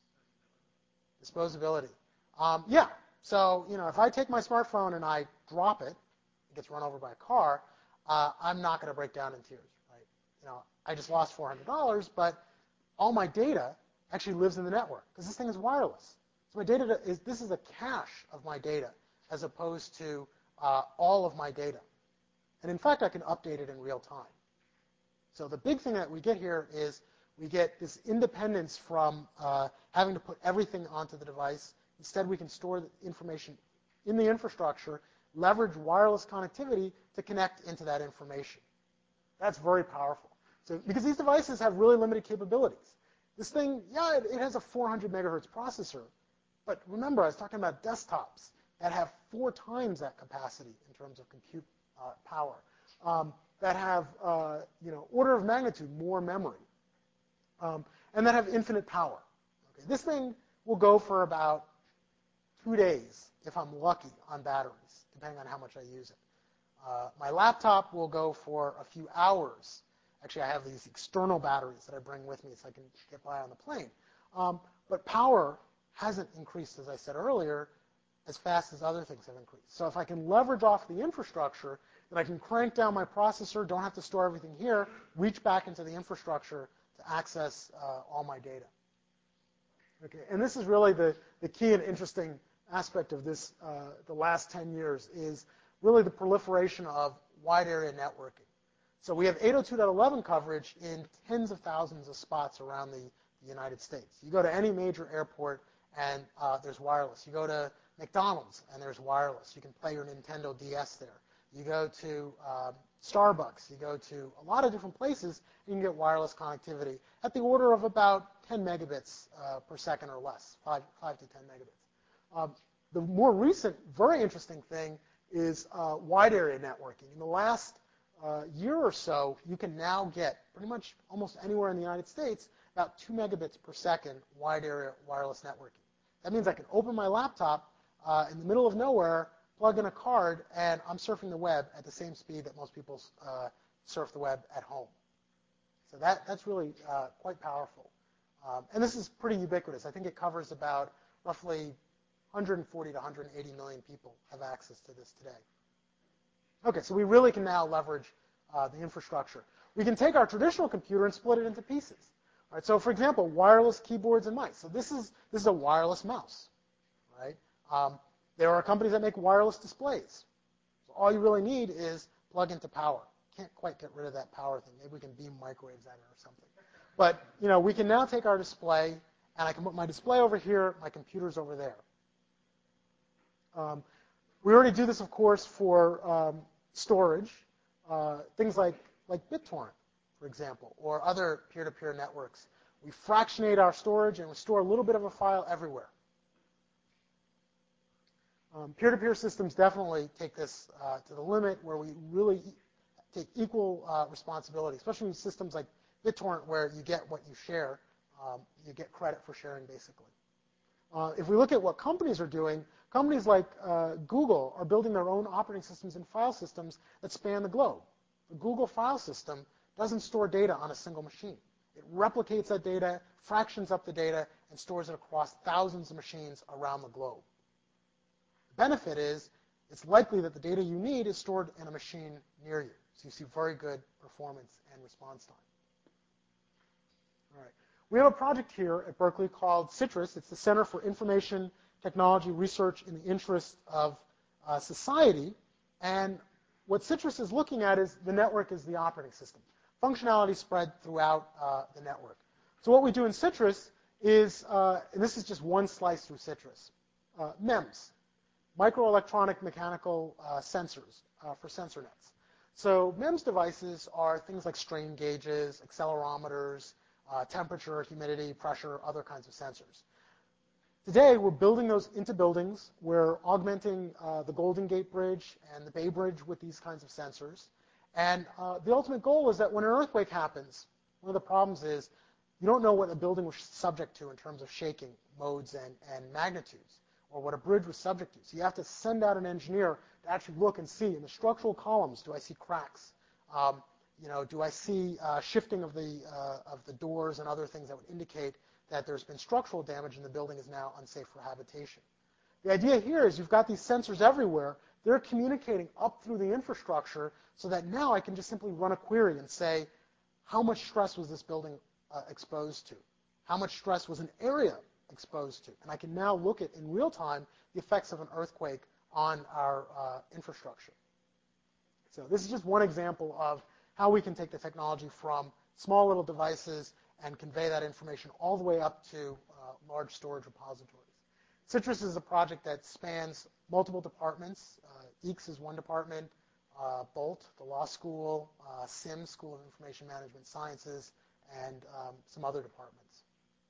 Disposability. Um, yeah. So, you know, if I take my smartphone and I drop it, it gets run over by a car, uh, I'm not going to break down in tears, right? You know, I just lost four hundred dollars, but all my data actually lives in the network because this thing is wireless. So my data is, this is a cache of my data as opposed to uh, all of my data. And in fact, I can update it in real time. So the big thing that we get here is we get this independence from uh, having to put everything onto the device. Instead, we can store the information in the infrastructure, leverage wireless connectivity to connect into that information. That's very powerful. So because these devices have really limited capabilities. This thing, yeah, it, it has a four hundred megahertz processor, but remember, I was talking about desktops that have four times that capacity in terms of compute uh, power, um, that have, uh, you know, order of magnitude more memory, um, and that have infinite power. Okay, this thing will go for about two days, if I'm lucky, on batteries, depending on how much I use it. Uh, my laptop will go for a few hours. Actually, I have these external batteries that I bring with me so I can get by on the plane. Um, but power hasn't increased, as I said earlier, as fast as other things have increased. So if I can leverage off the infrastructure, then I can crank down my processor, don't have to store everything here, reach back into the infrastructure to access uh, all my data. Okay, and this is really the, the key and interesting aspect of this, uh, the last ten years, is really the proliferation of wide area networking. So we have eight oh two dot eleven coverage in tens of thousands of spots around the, the United States. You go to any major airport and uh, there's wireless. You go to McDonald's and there's wireless. You can play your Nintendo D S there. You go to um, Starbucks. You go to a lot of different places and you can get wireless connectivity at the order of about ten megabits uh, per second or less, five, five to ten megabits. Um, the more recent, very interesting thing is uh, wide area networking. In the last uh, year or so, you can now get pretty much almost anywhere in the United States about two megabits per second wide area wireless networking. That means I can open my laptop uh, in the middle of nowhere, plug in a card, and I'm surfing the web at the same speed that most people uh, surf the web at home. So that, that's really uh, quite powerful. Um, and this is pretty ubiquitous. I think it covers about roughly one hundred forty to one hundred eighty million people have access to this today. Okay, so we really can now leverage uh, the infrastructure. We can take our traditional computer and split it into pieces. All right, so for example, wireless keyboards and mice. So this is, this is a wireless mouse. Right? Um, there are companies that make wireless displays. So all you really need is plug into power. Can't quite get rid of that power thing. Maybe we can beam microwaves at it or something. But you know, we can now take our display, and I can put my display over here, my computer's over there. Um, we already do this, of course, for um, storage, uh, things like, like BitTorrent, for example, or other peer-to-peer networks. We fractionate our storage, and we store a little bit of a file everywhere. Um, peer-to-peer systems definitely take this uh, to the limit, where we really take equal uh, responsibility, especially in systems like BitTorrent, where you get what you share. Um, you get credit for sharing, basically. Uh, if we look at what companies are doing, companies like uh, Google are building their own operating systems and file systems that span the globe. The Google file system doesn't store data on a single machine. It replicates that data, fractions up the data, and stores it across thousands of machines around the globe. The benefit is it's likely that the data you need is stored in a machine near you. So you see very good performance and response time. All right. We have a project here at Berkeley called CITRIS. It's the Center for Information Technology Research in the Interest of uh, Society. And what CITRIS is looking at is the network is the operating system. Functionality spread throughout uh, the network. So what we do in CITRIS is, uh, and this is just one slice through CITRIS, uh, MEMS, microelectronic mechanical uh, sensors uh, for sensor nets. So MEMS devices are things like strain gauges, accelerometers, Uh, temperature, humidity, pressure, other kinds of sensors. Today, we're building those into buildings. We're augmenting uh, the Golden Gate Bridge and the Bay Bridge with these kinds of sensors. And uh, the ultimate goal is that when an earthquake happens, one of the problems is you don't know what a building was subject to in terms of shaking modes and, and magnitudes. or what a bridge was subject to. So you have to send out an engineer to actually look and see in the structural columns, do I see cracks? Um, you know, do I see uh, shifting of the, uh, of the doors and other things that would indicate that there's been structural damage and the building is now unsafe for habitation? The idea here is you've got these sensors everywhere. They're communicating up through the infrastructure so that now I can just simply run a query and say, how much stress was this building uh, exposed to? How much stress was an area exposed to? And I can now look at, in real time, the effects of an earthquake on our uh, infrastructure. So this is just one example of how we can take the technology from small little devices and convey that information all the way up to uh, large storage repositories. Citrus is a project that spans multiple departments. Uh, E E C S is one department, uh, Bolt, the law school, uh, SIMS, School of Information Management Sciences, and um, some other departments.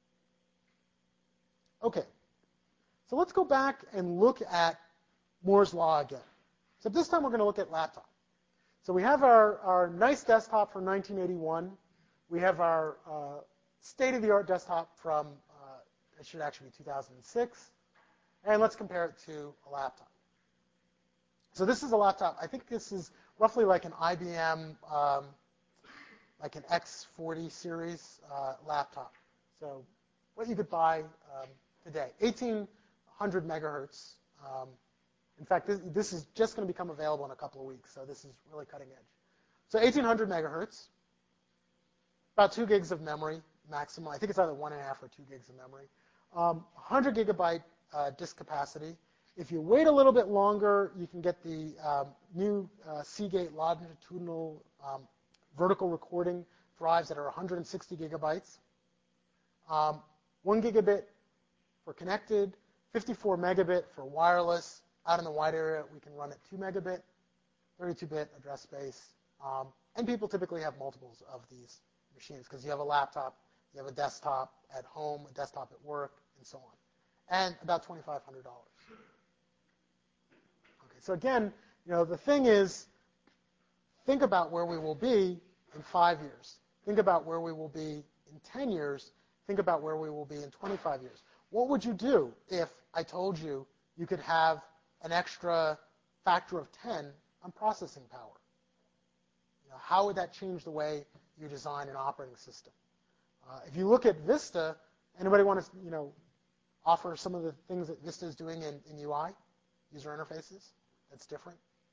Okay, so let's go back and look at Moore's Law again. So this time we're going to look at laptop. So we have our, our nice desktop from nineteen eighty-one. We have our uh, state-of-the-art desktop from, uh, it should actually be two thousand six. And let's compare it to a laptop. So this is a laptop. I think this is roughly like an I B M, um, like an X forty series uh, laptop. So what you could buy um, today, eighteen hundred megahertz. Um, in fact, this, this is just going to become available in a couple of weeks, so this is really cutting edge. So eighteen hundred megahertz, about two gigs of memory maximum. I think it's either one and a half or two gigs of memory. Um, one hundred gigabyte uh, disk capacity. If you wait a little bit longer, you can get the um, new uh, Seagate longitudinal um, vertical recording drives that are one hundred sixty gigabytes. Um, one gigabit for connected, fifty-four megabit for wireless. Out in the wide area, we can run at two megabit, thirty-two bit address space. Um, and people typically have multiples of these machines because you have a laptop, you have a desktop at home, a desktop at work, and so on. And about twenty-five hundred dollars. Okay, so again, you know, the thing is, think about where we will be in five years. Think about where we will be in ten years. Think about where we will be in twenty-five years. What would you do if I told you you could have an extra factor of ten on processing power? You know, how would that change the way you design an operating system? Uh, if you look at Vista, anybody want to, you know, offer some of the things that Vista is doing in, in U I, user interfaces, that's different?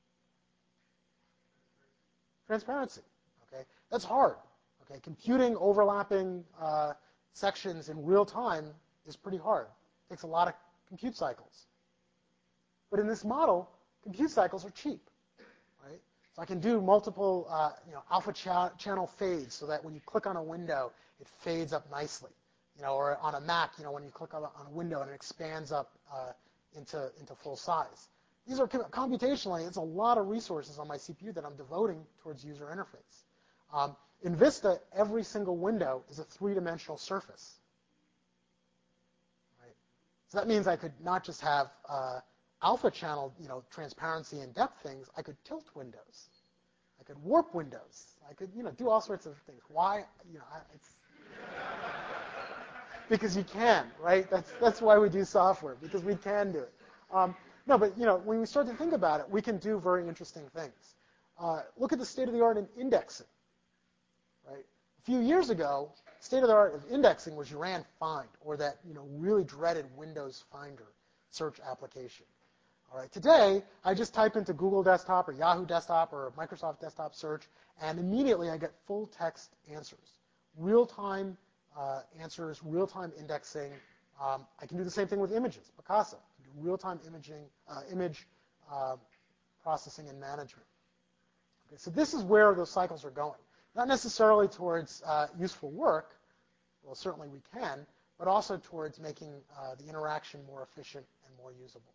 Transparency. Okay, that's hard. Okay, computing overlapping uh, sections in real time is pretty hard. It takes a lot of compute cycles. But in this model, compute cycles are cheap, right? So I can do multiple, uh, you know, alpha cha channel fades so that when you click on a window, it fades up nicely. You know, or on a Mac, you know, when you click on a, on a window and it expands up uh, into into full size. These are computationally, it's a lot of resources on my C P U that I'm devoting towards user interface. Um, in Vista, every single window is a three-dimensional surface. Right? So that means I could not just have uh, alpha channel, you know, transparency and depth things. I could tilt windows. I could warp windows. I could, you know, do all sorts of things. Why? You know, I, it's because you can, right? That's that's why we do software, because we can do it. Um, no, but you know, when we start to think about it, we can do very interesting things. Uh, look at the state of the art in indexing. Right? A few years ago, state of the art of indexing was you ran Find, or that, you know, really dreaded Windows Finder search application. All right. Today, I just type into Google Desktop or Yahoo Desktop or Microsoft Desktop search, and immediately I get full text answers, real-time uh, answers, real-time indexing. Um, I can do the same thing with images, Picasa. I can do real-time imaging, uh, image uh, processing and management. Okay, so this is where those cycles are going. Not necessarily towards uh, useful work, well, certainly we can, but also towards making uh, the interaction more efficient and more usable.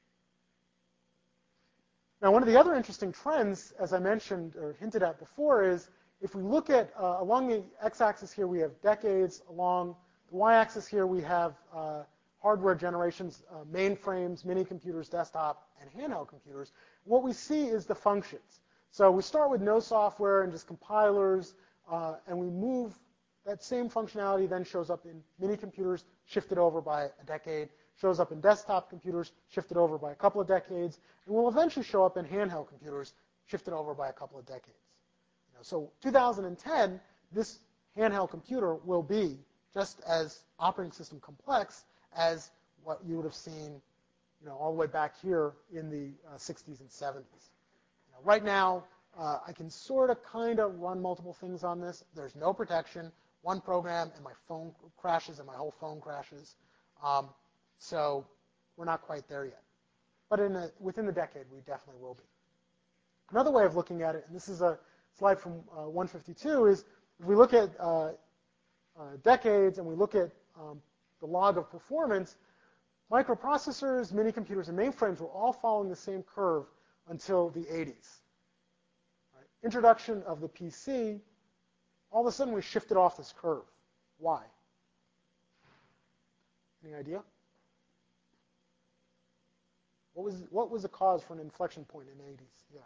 Now, one of the other interesting trends, as I mentioned or hinted at before, is if we look at, uh, along the x-axis here, we have decades. Along the y-axis here, we have uh, hardware generations, uh, mainframes, mini computers, desktop, and handheld computers. What we see is the functions. So we start with no software and just compilers, uh, and we move that same functionality then shows up in mini computers, shifted over by a decade, shows up in desktop computers, shifted over by a couple of decades, and will eventually show up in handheld computers, shifted over by a couple of decades. You know, so two thousand ten, this handheld computer will be just as operating system complex as what you would have seen, you know, all the way back here in the uh, sixties and seventies. You know, right now, uh, I can sort of kind of run multiple things on this. There's no protection. One program and my phone crashes and my whole phone crashes. Um, so we're not quite there yet. But in a, within the decade, we definitely will be. Another way of looking at it, and this is a slide from uh, one fifty-two, is if we look at uh, uh, decades and we look at um, the log of performance, microprocessors, mini computers, and mainframes were all following the same curve until the eighties. Right? Introduction of the P C, all of a sudden we shifted off this curve. Why? Any idea? What was, what was the cause for an inflection point in the eighties? Yeah.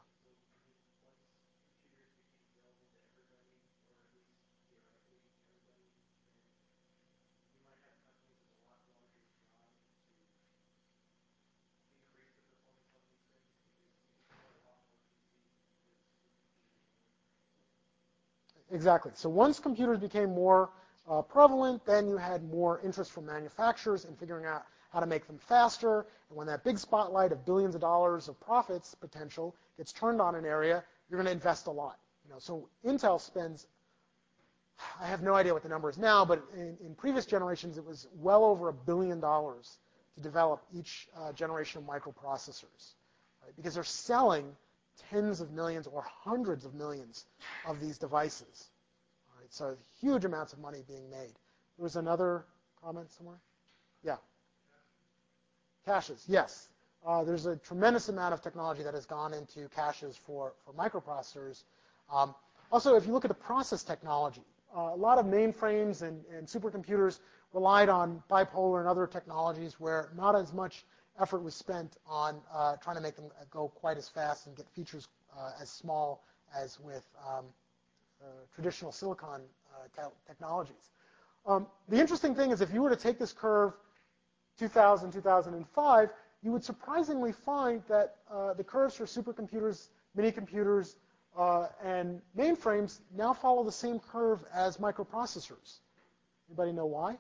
Exactly. So once computers became more uh, prevalent, then you had more interest from manufacturers in figuring out how to make them faster. And when that big spotlight of billions of dollars of profits potential gets turned on an area, you're going to invest a lot. You know, so Intel spends, I have no idea what the number is now, but in, in previous generations it was well over a billion dollars to develop each uh, generation of microprocessors, right? Because they're selling tens of millions or hundreds of millions of these devices. All right, so huge amounts of money being made. There was another comment somewhere? Yeah. Caches, yes. Uh, there's a tremendous amount of technology that has gone into caches for, for microprocessors. Um, also, if you look at the process technology, uh, a lot of mainframes and, and supercomputers relied on bipolar and other technologies where not as much effort was spent on uh, trying to make them go quite as fast and get features uh, as small as with um, uh, traditional silicon uh, te technologies. Um, the interesting thing is if you were to take this curve two thousand, two thousand five, you would surprisingly find that uh, the curves for supercomputers, mini computers, uh, and mainframes now follow the same curve as microprocessors. Anybody know why?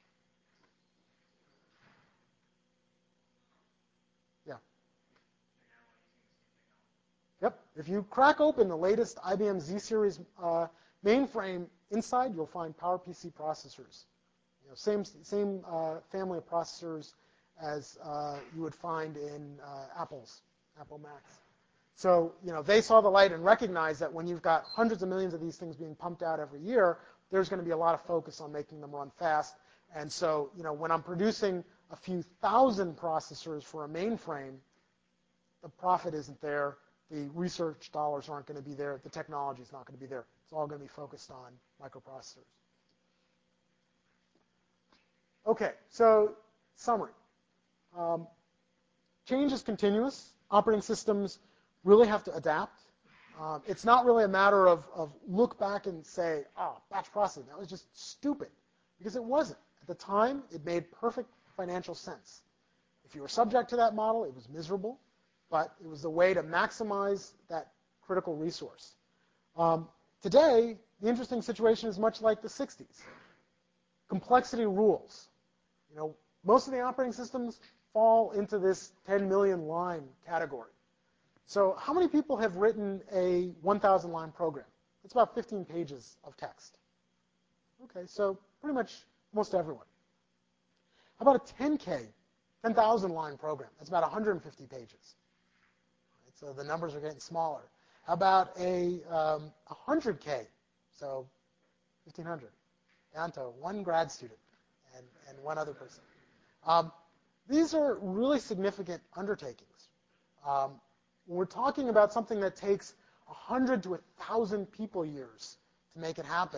Yep. If you crack open the latest I B M Z series uh, mainframe, inside you'll find PowerPC processors. You know, same same uh, family of processors as uh, you would find in uh, Apple's Apple Macs. So you know they saw the light and recognized that when you've got hundreds of millions of these things being pumped out every year, there's going to be a lot of focus on making them run fast. And so you know when I'm producing a few thousand processors for a mainframe, the profit isn't there. The research dollars aren't going to be there. The technology is not going to be there. It's all going to be focused on microprocessors. Okay, so summary. Um, change is continuous. Operating systems really have to adapt. Um, it's not really a matter of, of look back and say, oh, batch processing, that was just stupid. Because it wasn't. At the time, it made perfect financial sense. If you were subject to that model, it was miserable. But it was a way to maximize that critical resource. Um, today, the interesting situation is much like the sixties. Complexity rules. You know, most of the operating systems fall into this ten million line category. So how many people have written a one thousand line program? It's about fifteen pages of text. Okay, so pretty much most everyone. How about a ten K, ten thousand line program? That's about one hundred fifty pages. So the numbers are getting smaller. How about a um, one hundred K, so fifteen hundred, down to one grad student and, and one other person. Um, these are really significant undertakings. Um, when we're talking about something that takes one hundred to one thousand people years to make it happen,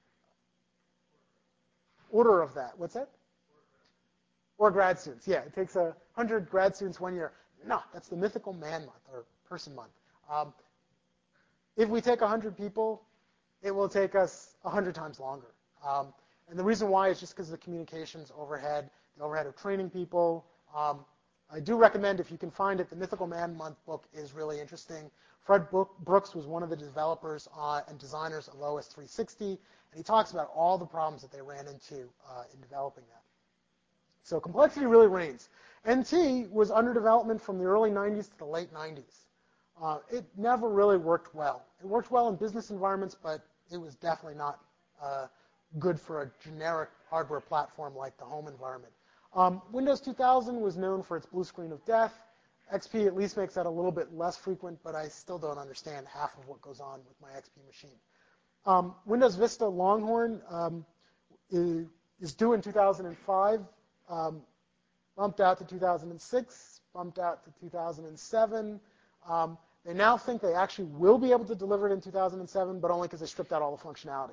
order of that, what's that? Or grad students, yeah. It takes one hundred grad students one year. No, that's the mythical man month or person month. Um, if we take one hundred people, it will take us one hundred times longer. Um, and the reason why is just because of the communications overhead, the overhead of training people. Um, I do recommend, if you can find it, the Mythical Man Month book is really interesting. Fred Brooks was one of the developers uh, and designers of O S three sixty, and he talks about all the problems that they ran into uh, in developing that. So complexity really reigns. N T was under development from the early nineties to the late nineties. Uh, it never really worked well. It worked well in business environments, but it was definitely not uh, good for a generic hardware platform like the home environment. Um, Windows two thousand was known for its blue screen of death. X P at least makes that a little bit less frequent, but I still don't understand half of what goes on with my X P machine. Um, Windows Vista Longhorn um, is, is due in two thousand five, um, bumped out to two thousand six, bumped out to two thousand seven. Um, they now think they actually will be able to deliver it in two thousand seven, but only because they stripped out all the functionality.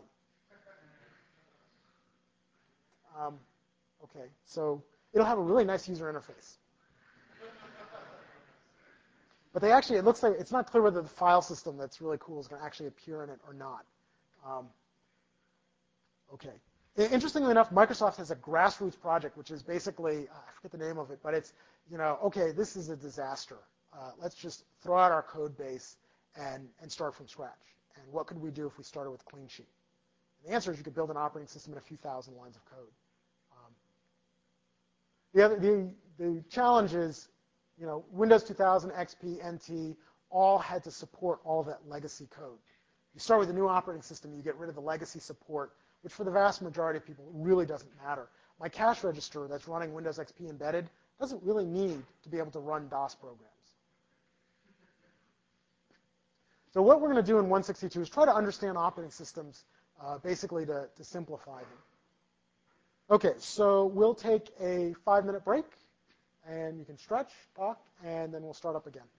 Um, okay, so it'll have a really nice user interface. But they actually, it looks like it's not clear whether the file system that's really cool is going to actually appear in it or not. Um, okay. Interestingly enough, Microsoft has a grassroots project, which is basically, uh, I forget the name of it, but it's, you know, okay, this is a disaster. Uh, let's just throw out our code base and, and start from scratch. And what could we do if we started with a clean sheet? And the answer is you could build an operating system in a few thousand lines of code. Um, the, other, the, the challenge is, you know, Windows two thousand, X P, N T, all had to support all that legacy code. You start with a new operating system, you get rid of the legacy support, which for the vast majority of people really doesn't matter. My cash register that's running Windows X P embedded doesn't really need to be able to run DOS programs. So what we're going to do in one sixty-two is try to understand operating systems, uh, basically to, to simplify them. Okay, so we'll take a five-minute break, and you can stretch, talk, and then we'll start up again.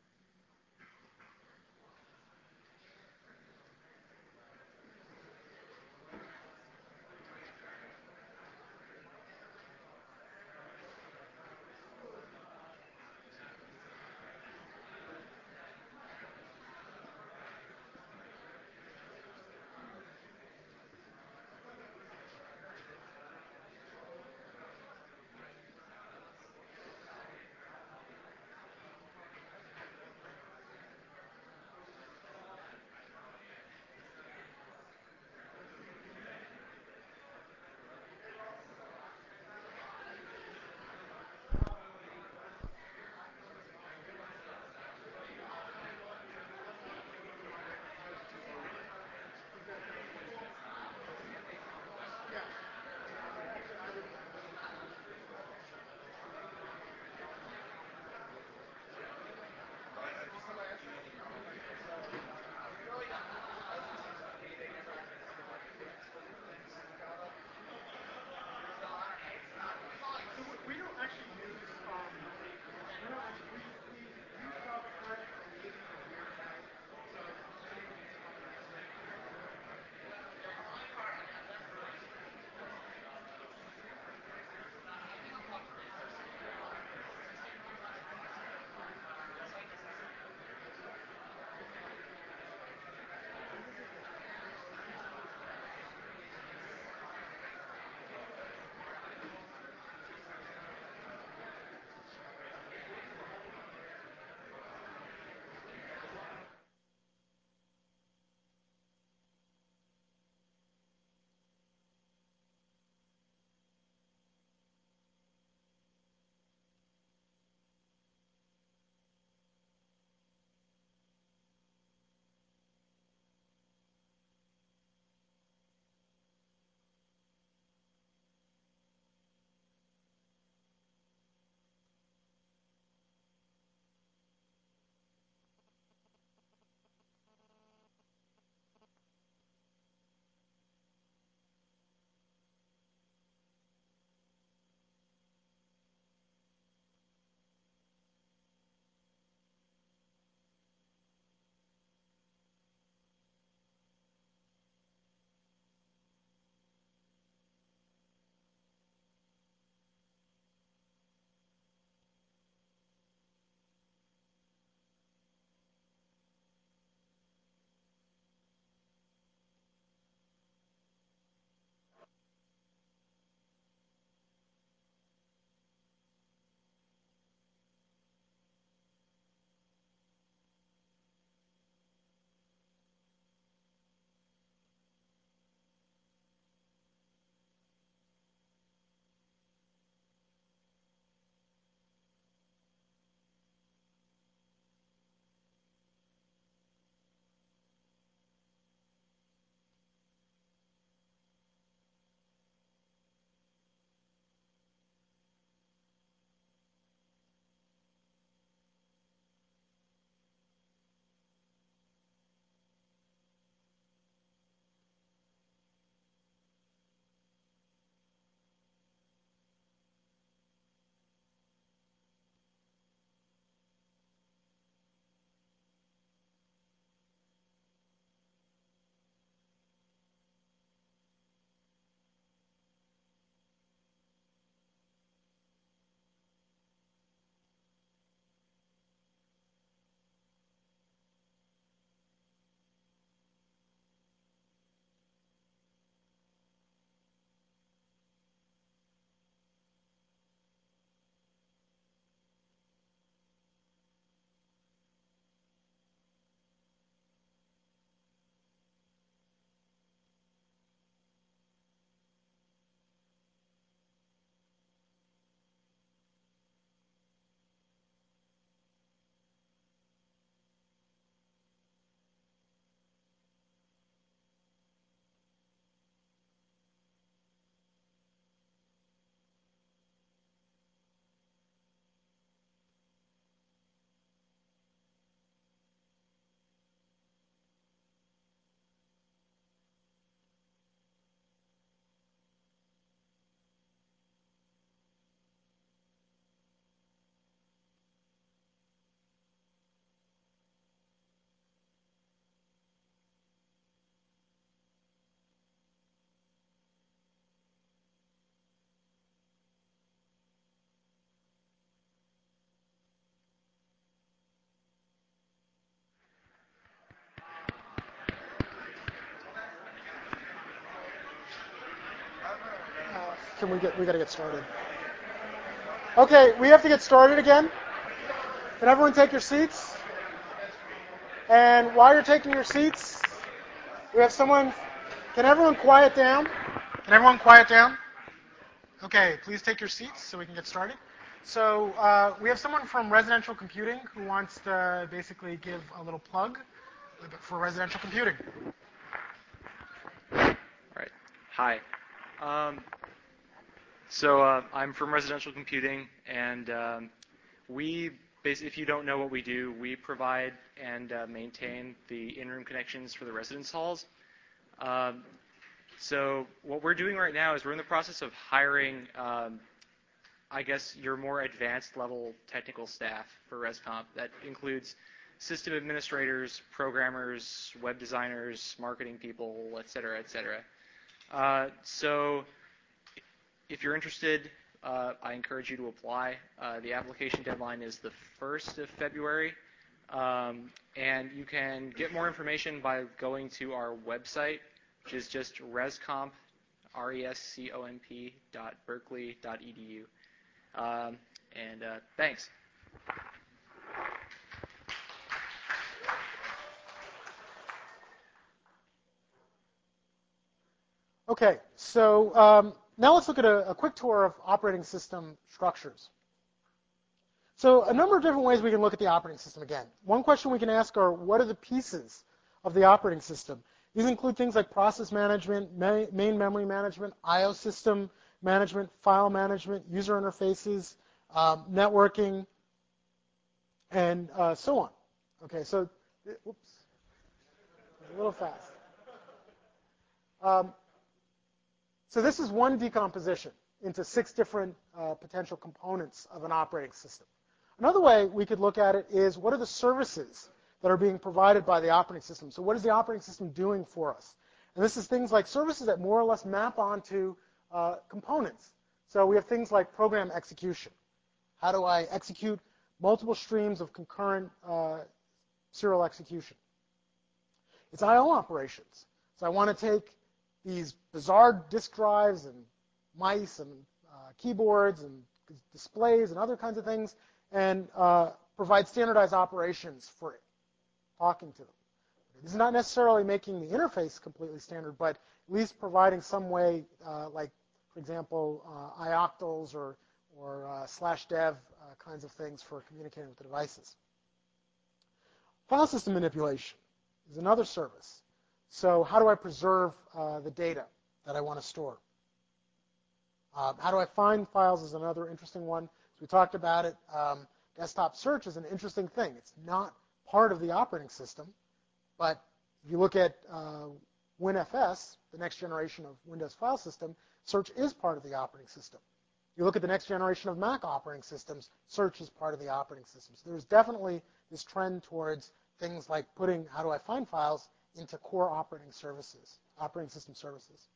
can we get? We got to get started. Okay, we have to get started again. Can everyone take your seats? And while you're taking your seats, we have someone. Can everyone quiet down? Can everyone quiet down? Okay, please take your seats so we can get started. So uh, we have someone from residential computing who wants to basically give a little plug for residential computing. All right. Hi. Um, so uh, I'm from residential computing, and um, we basically, if you don't know what we do, we provide and uh, maintain the in-room connections for the residence halls. Um, so what we're doing right now is we're in the process of hiring, um, I guess, your more advanced level technical staff for ResComp. That includes system administrators, programmers, web designers, marketing people, et cetera, et cetera. Uh, so if you're interested, uh, I encourage you to apply. Uh, the application deadline is the first of February. Um, and you can get more information by going to our website, which is just rescomp, R E S C O M P dot berkeley dot E D U. Um, and uh, thanks. Okay, so um, now let's look at a, a quick tour of operating system structures. So a number of different ways we can look at the operating system again. One question we can ask are, what are the pieces of the operating system? These include things like process management, ma main memory management, I O system management, file management, user interfaces, um, networking, and uh, so on. Okay, so, oops, a little fast. Um, so this is one decomposition into six different uh, potential components of an operating system. Another way we could look at it is, what are the services that are being provided by the operating system? So what is the operating system doing for us? And this is things like services that more or less map onto uh, components. So we have things like program execution. How do I execute multiple streams of concurrent uh, serial execution? It's I O operations. So I want to take these bizarre disk drives and mice and uh, keyboards and displays and other kinds of things and uh, provide standardized operations for it, talking to them. This is not necessarily making the interface completely standard, but at least providing some way, uh, like, for example, uh, I O C T Ls or, or uh, slash dev uh, kinds of things for communicating with the devices. File system manipulation is another service. So how do I preserve uh, the data that I want to store? Um, how do I find files is another interesting one. So we talked about it. Um, desktop search is an interesting thing. It's not part of the operating system, but if you look at uh, WinFS, the next generation of Windows file system, search is part of the operating system. You look at the next generation of Mac operating systems, search is part of the operating system. So there's definitely this trend towards things like putting how do I find files into core operating services, operating system services.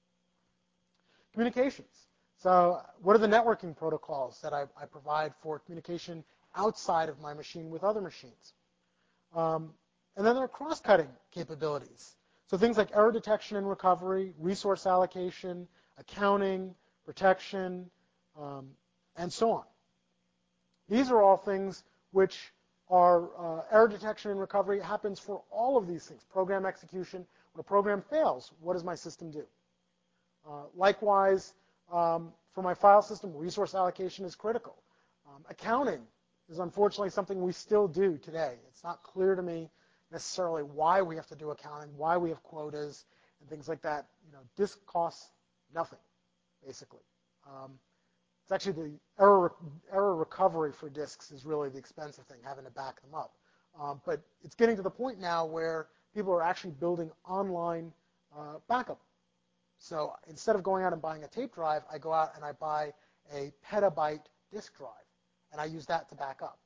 Communications. So what are the networking protocols that I, I provide for communication outside of my machine with other machines? Um, and then there are cross-cutting capabilities. So things like error detection and recovery, resource allocation, accounting, protection, um, and so on. These are all things which are uh, error detection and recovery happens for all of these things. Program execution, when a program fails, what does my system do? Uh, likewise, um, for my file system, resource allocation is critical. Um, accounting is unfortunately something we still do today. It's not clear to me necessarily why we have to do accounting, why we have quotas, and things like that. You know, disk costs nothing, basically. Um, It's actually the error, error recovery for disks is really the expensive thing, having to back them up. Um, but it's getting to the point now where people are actually building online uh, backup. So instead of going out and buying a tape drive, I go out and I buy a petabyte disk drive, and I use that to back up.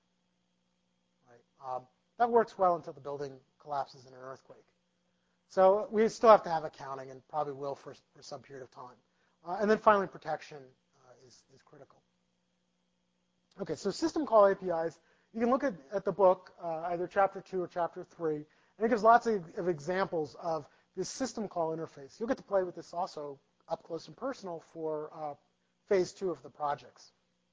Right? Um, that works well until the building collapses in an earthquake. So we still have to have accounting, and probably will for, for some period of time. Uh, and then finally, protection. Is, is critical. Okay, so system call A P Is, you can look at, at the book, uh, either chapter two or chapter three, and it gives lots of, of examples of this system call interface. You'll get to play with this also up close and personal for uh, phase two of the projects.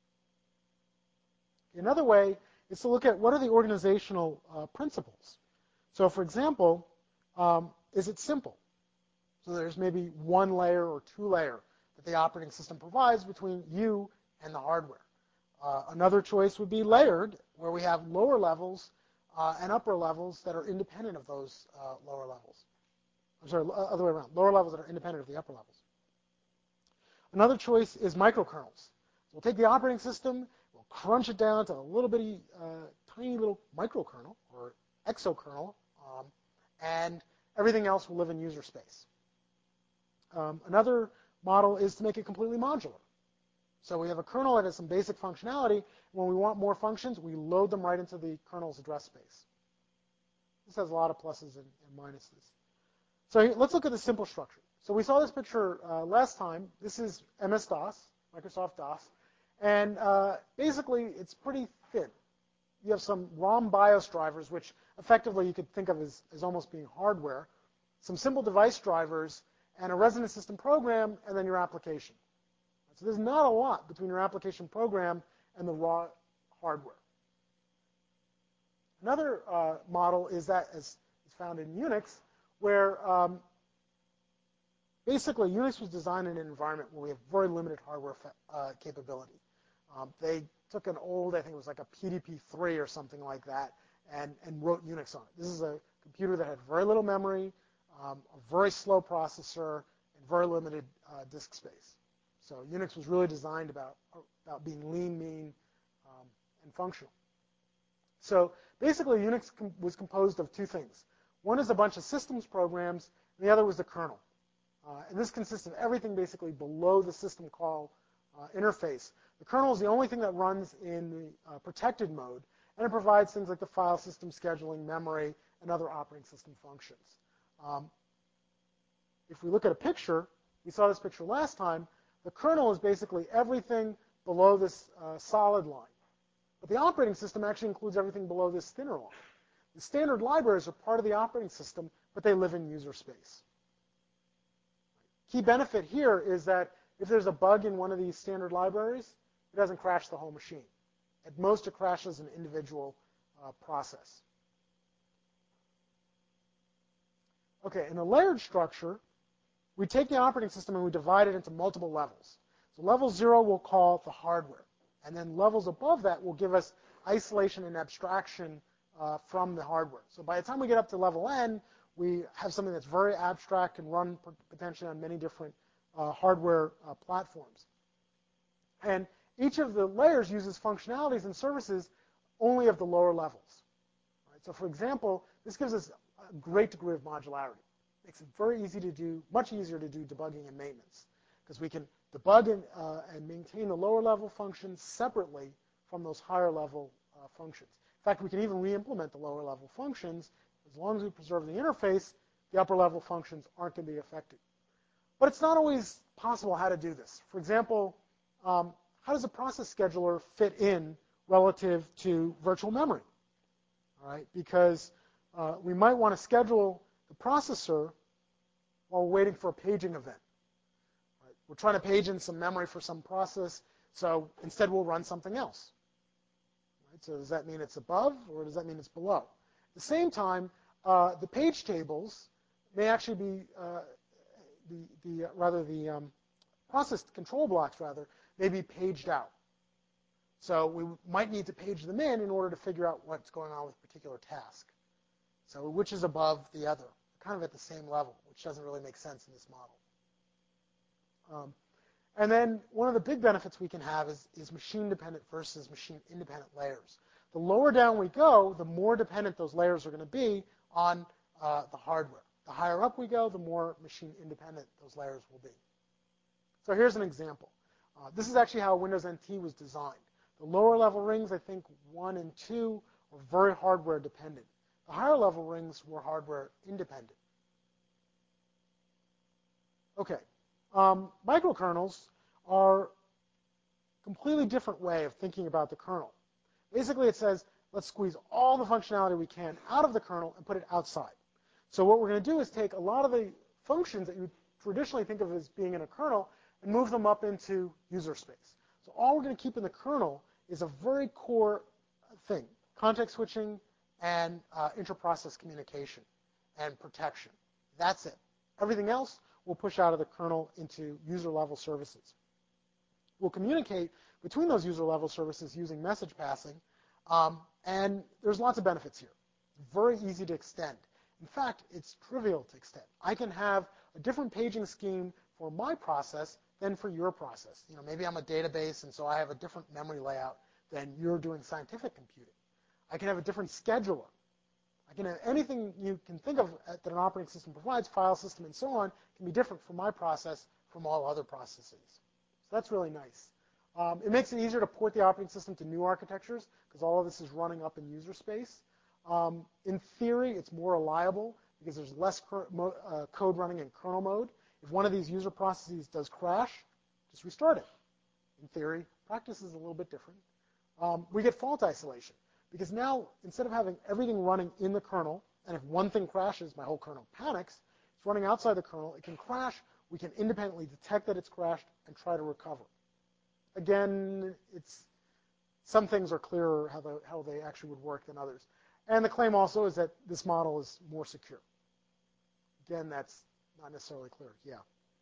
Another way is to look at what are the organizational uh, principles. So for example, um, is it simple? So there's maybe one layer or two layer that the operating system provides between you and the hardware. Uh, another choice would be layered, where we have lower levels uh, and upper levels that are independent of those uh, lower levels. I'm sorry, other way around, lower levels that are independent of the upper levels. Another choice is microkernels. So we'll take the operating system, we'll crunch it down to a little bitty, uh, tiny little microkernel or exokernel, um, and everything else will live in user space. Um, another model is to make it completely modular. So we have a kernel that has some basic functionality. When we want more functions, we load them right into the kernel's address space. This has a lot of pluses and, and minuses. So let's look at the simple structure. So we saw this picture uh, last time. This is M S DOS, Microsoft DOS. And uh, basically, it's pretty thin. You have some ROM BIOS drivers, which effectively you could think of as, as almost being hardware, some simple device drivers, and a resident system program, and then your application. So there's not a lot between your application program and the raw hardware. Another uh, model is that as is found in Unix, where um, basically Unix was designed in an environment where we have very limited hardware uh, capability. Um, they took an old, I think it was like a P D P three or something like that, and, and wrote Unix on it. This is a computer that had very little memory, um, a very slow processor, and very limited uh, disk space. So Unix was really designed about, about being lean, mean, um, and functional. So basically, Unix com was composed of two things. One is a bunch of systems programs, and the other was the kernel. Uh, and this consists of everything basically below the system call uh, interface. The kernel is the only thing that runs in the uh, protected mode, and it provides things like the file system, scheduling, memory, and other operating system functions. Um, if we look at a picture, we saw this picture last time, the kernel is basically everything below this uh, solid line. But the operating system actually includes everything below this thinner line. The standard libraries are part of the operating system, but they live in user space. Key benefit here is that if there's a bug in one of these standard libraries, it doesn't crash the whole machine. At most, it crashes an individual uh, process. Okay, in a layered structure, we take the operating system and we divide it into multiple levels. So level zero we'll call the hardware. And then levels above that will give us isolation and abstraction uh, from the hardware. So by the time we get up to level N, we have something that's very abstract and run potentially on many different uh, hardware uh, platforms. And each of the layers uses functionalities and services only of the lower levels. Right? So for example, this gives us a great degree of modularity. Makes it very easy to do, much easier to do debugging and maintenance, because we can debug and, uh, and maintain the lower level functions separately from those higher level uh, functions. In fact, we can even re-implement the lower level functions. As long as we preserve the interface, the upper level functions aren't going to be affected. But it's not always possible how to do this. For example, um, how does a process scheduler fit in relative to virtual memory? All right, because uh, we might want to schedule the processor while we're waiting for a paging event. Right? We're trying to page in some memory for some process, so instead we'll run something else. Right? So does that mean it's above, or does that mean it's below? At the same time, uh, the page tables may actually be uh, the, the uh, rather the um, process control blocks rather may be paged out. So we might need to page them in in order to figure out what's going on with a particular task. So which is above the other, kind of at the same level, which doesn't really make sense in this model. Um, and then one of the big benefits we can have is, is machine-dependent versus machine-independent layers. The lower down we go, the more dependent those layers are going to be on uh, the hardware. The higher up we go, the more machine-independent those layers will be. So here's an example. Uh, this is actually how Windows N T was designed. The lower level rings, I think one and two, were very hardware dependent. The higher level rings were hardware independent. Okay, um, microkernels are a completely different way of thinking about the kernel. Basically, it says, let's squeeze all the functionality we can out of the kernel and put it outside. So what we're going to do is take a lot of the functions that you traditionally think of as being in a kernel and move them up into user space. So all we're going to keep in the kernel is a very core thing, context switching and uh, inter-process communication and protection. That's it. Everything else we'll push out of the kernel into user-level services. We'll communicate between those user-level services using message passing, um, and there's lots of benefits here. Very easy to extend. In fact, it's trivial to extend. I can have a different paging scheme for my process than for your process. You know, maybe I'm a database, and so I have a different memory layout than you're doing scientific computing. I can have a different scheduler. I can have anything you can think of that an operating system provides, file system and so on, can be different from my process from all other processes. So that's really nice. Um, it makes it easier to port the operating system to new architectures because all of this is running up in user space. Um, in theory, it's more reliable because there's less mo uh, code running in kernel mode. If one of these user processes does crash, just restart it. In theory, practice is a little bit different. Um, we get fault isolation because now, instead of having everything running in the kernel, and if one thing crashes, my whole kernel panics, it's running outside the kernel, it can crash, we can independently detect that it's crashed and try to recover. Again, it's, some things are clearer how, the, how they actually would work than others. And the claim also is that this model is more secure. Again, that's not necessarily clear. Yeah.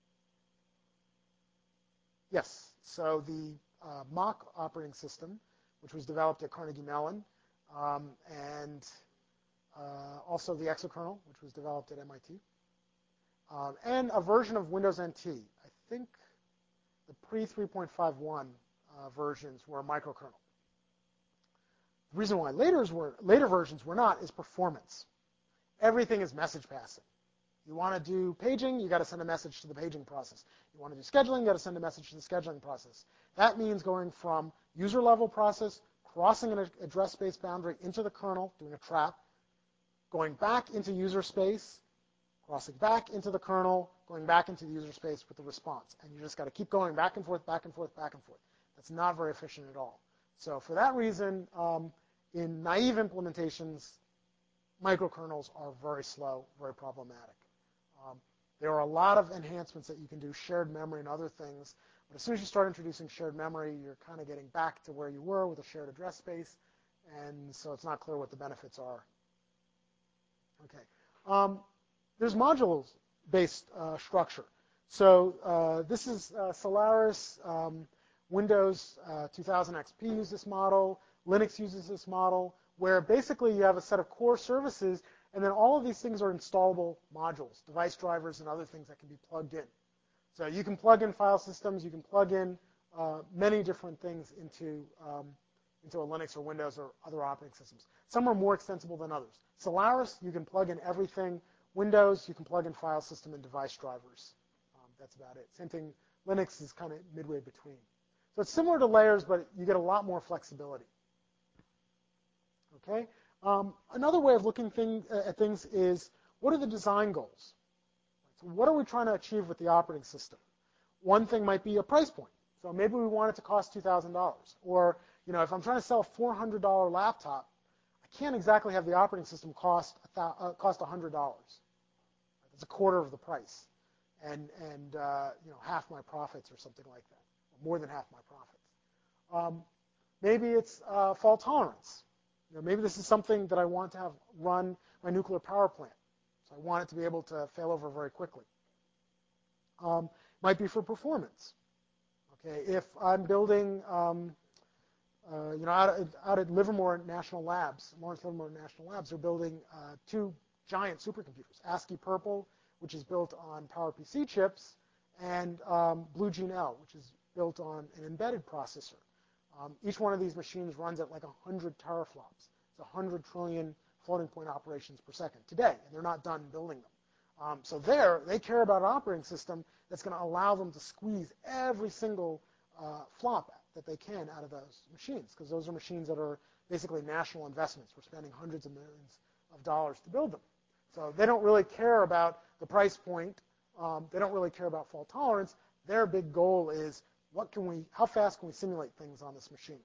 Yes. So the uh, mock operating system, which was developed at Carnegie Mellon, um, and uh, also the exokernel, which was developed at M I T, um, and a version of Windows N T. I think the pre three point five one uh, versions were a microkernel. The reason why later, were, later versions were not is performance. Everything is message passing. You want to do paging, you got to send a message to the paging process. You want to do scheduling, you got to send a message to the scheduling process. That means going from user level process, crossing an address space boundary into the kernel, doing a trap, going back into user space, crossing back into the kernel, going back into the user space with the response. And you just got to keep going back and forth, back and forth, back and forth. That's not very efficient at all. So for that reason, um, in naive implementations, microkernels are very slow, very problematic. Um, there are a lot of enhancements that you can do, shared memory and other things. But as soon as you start introducing shared memory, you're kind of getting back to where you were with a shared address space. And so it's not clear what the benefits are. Okay. Um, there's modules-based uh, structure. So uh, this is uh, Solaris. Um, Windows uh, two thousand X P uses this model. Linux uses this model, where basically you have a set of core services, and then all of these things are installable modules, device drivers and other things that can be plugged in. So you can plug in file systems. You can plug in uh, many different things into, um, into a Linux or Windows or other operating systems. Some are more extensible than others. Solaris, you can plug in everything. Windows, you can plug in file system and device drivers. Um, that's about it. Same thing, Linux is kind of midway between. So it's similar to layers, but you get a lot more flexibility. Okay. Um, another way of looking thing, uh, at things is, what are the design goals? So what are we trying to achieve with the operating system? One thing might be a price point. So maybe we want it to cost two thousand dollars. Or, you know, if I'm trying to sell a four hundred dollar laptop, I can't exactly have the operating system cost uh, cost one hundred dollars. That's a quarter of the price, and and uh, you know, half my profits or something like that, or more than half my profits. Um, maybe it's uh, fault tolerance. You know, maybe this is something that I want to have run my nuclear power plant. So I want it to be able to fail over very quickly. Um, might be for performance. Okay, if I'm building, um, uh, you know, out at, out at Livermore National Labs, Lawrence Livermore National Labs, they're building uh, two giant supercomputers, ASCII Purple, which is built on PowerPC chips, and um, BlueGene-L, which is built on an embedded processor. Um, each one of these machines runs at like one hundred teraflops. It's one hundred trillion floating point operations per second today, and they're not done building them. Um, so there, they care about an operating system that's going to allow them to squeeze every single uh, flop that they can out of those machines, because those are machines that are basically national investments. We're spending hundreds of millions of dollars to build them. So they don't really care about the price point. Um, they don't really care about fault tolerance. Their big goal is, what can we, how fast can we simulate things on this machine?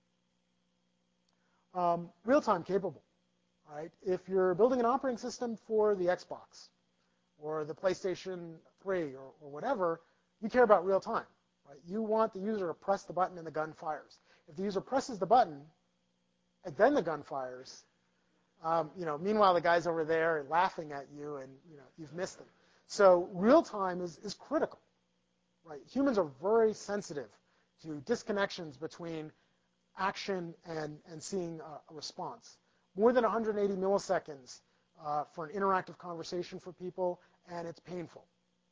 Um, real-time capable. Right? If you're building an operating system for the Xbox or the PlayStation three or, or whatever, You care about real time, right? You want the user to press the button and the gun fires. If the user presses the button and then the gun fires, um, you know, meanwhile the guy's over there laughing at you and you know you've missed them. So real time is, is critical, right? Humans are very sensitive to disconnections between action and, and seeing a, a response. More than one hundred eighty milliseconds uh, for an interactive conversation for people, and it's painful.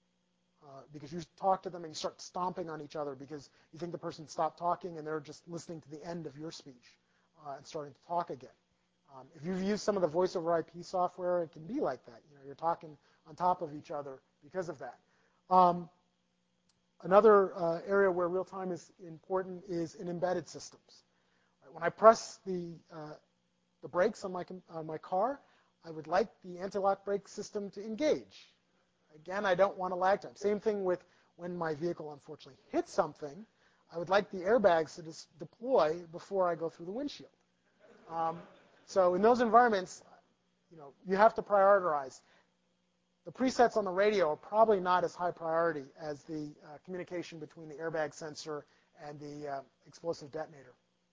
Uh, because you talk to them and you start stomping on each other because you think the person stopped talking and they're just listening to the end of your speech uh, and starting to talk again. Um, if you've used some of the voice over I P software, it can be like that. You know, you're talking on top of each other because of that. Um, another uh, area where real time is important is in embedded systems. Right, when I press the uh, the brakes on my on my car, I would like the anti-lock brake system to engage. Again, I don't want a lag time. Same thing with when my vehicle unfortunately hits something. I would like the airbags to just deploy before I go through the windshield. Um, so in those environments, you know, you have to prioritize. The presets on the radio are probably not as high priority as the uh, communication between the airbag sensor and the uh, explosive detonator.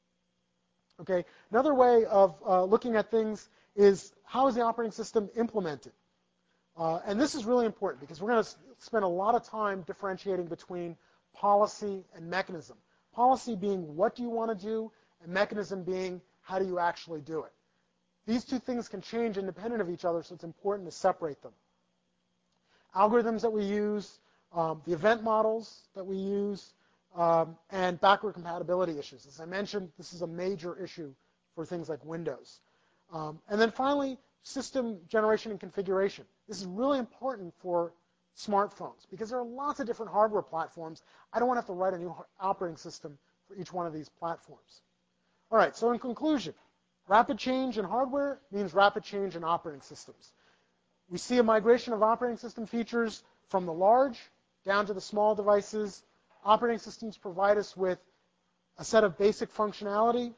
Okay, another way of uh, looking at things is how is the operating system implemented? Uh, and this is really important because we're going to spend a lot of time differentiating between policy and mechanism. Policy being what do you want to do, and mechanism being how do you actually do it. These two things can change independent of each other, so it's important to separate them. Algorithms that we use, um, the event models that we use, um, and backward compatibility issues. As I mentioned, this is a major issue for things like Windows. Um, and then finally, system generation and configuration. This is really important for smartphones because there are lots of different hardware platforms. I don't want to have to write a new operating system for each one of these platforms. All right, so in conclusion, rapid change in hardware means rapid change in operating systems. We see a migration of operating system features from the large down to the small devices. Operating systems provide us with a set of basic functionality,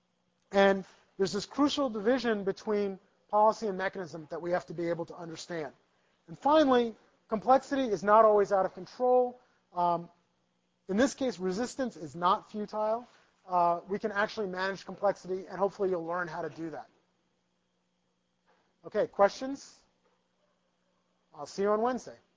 and there's this crucial division between policy and mechanism that we have to be able to understand. And finally, complexity is not always out of control. Um, in this case, resistance is not futile. Uh, we can actually manage complexity, and hopefully you'll learn how to do that. Okay, questions? I'll see you on Wednesday.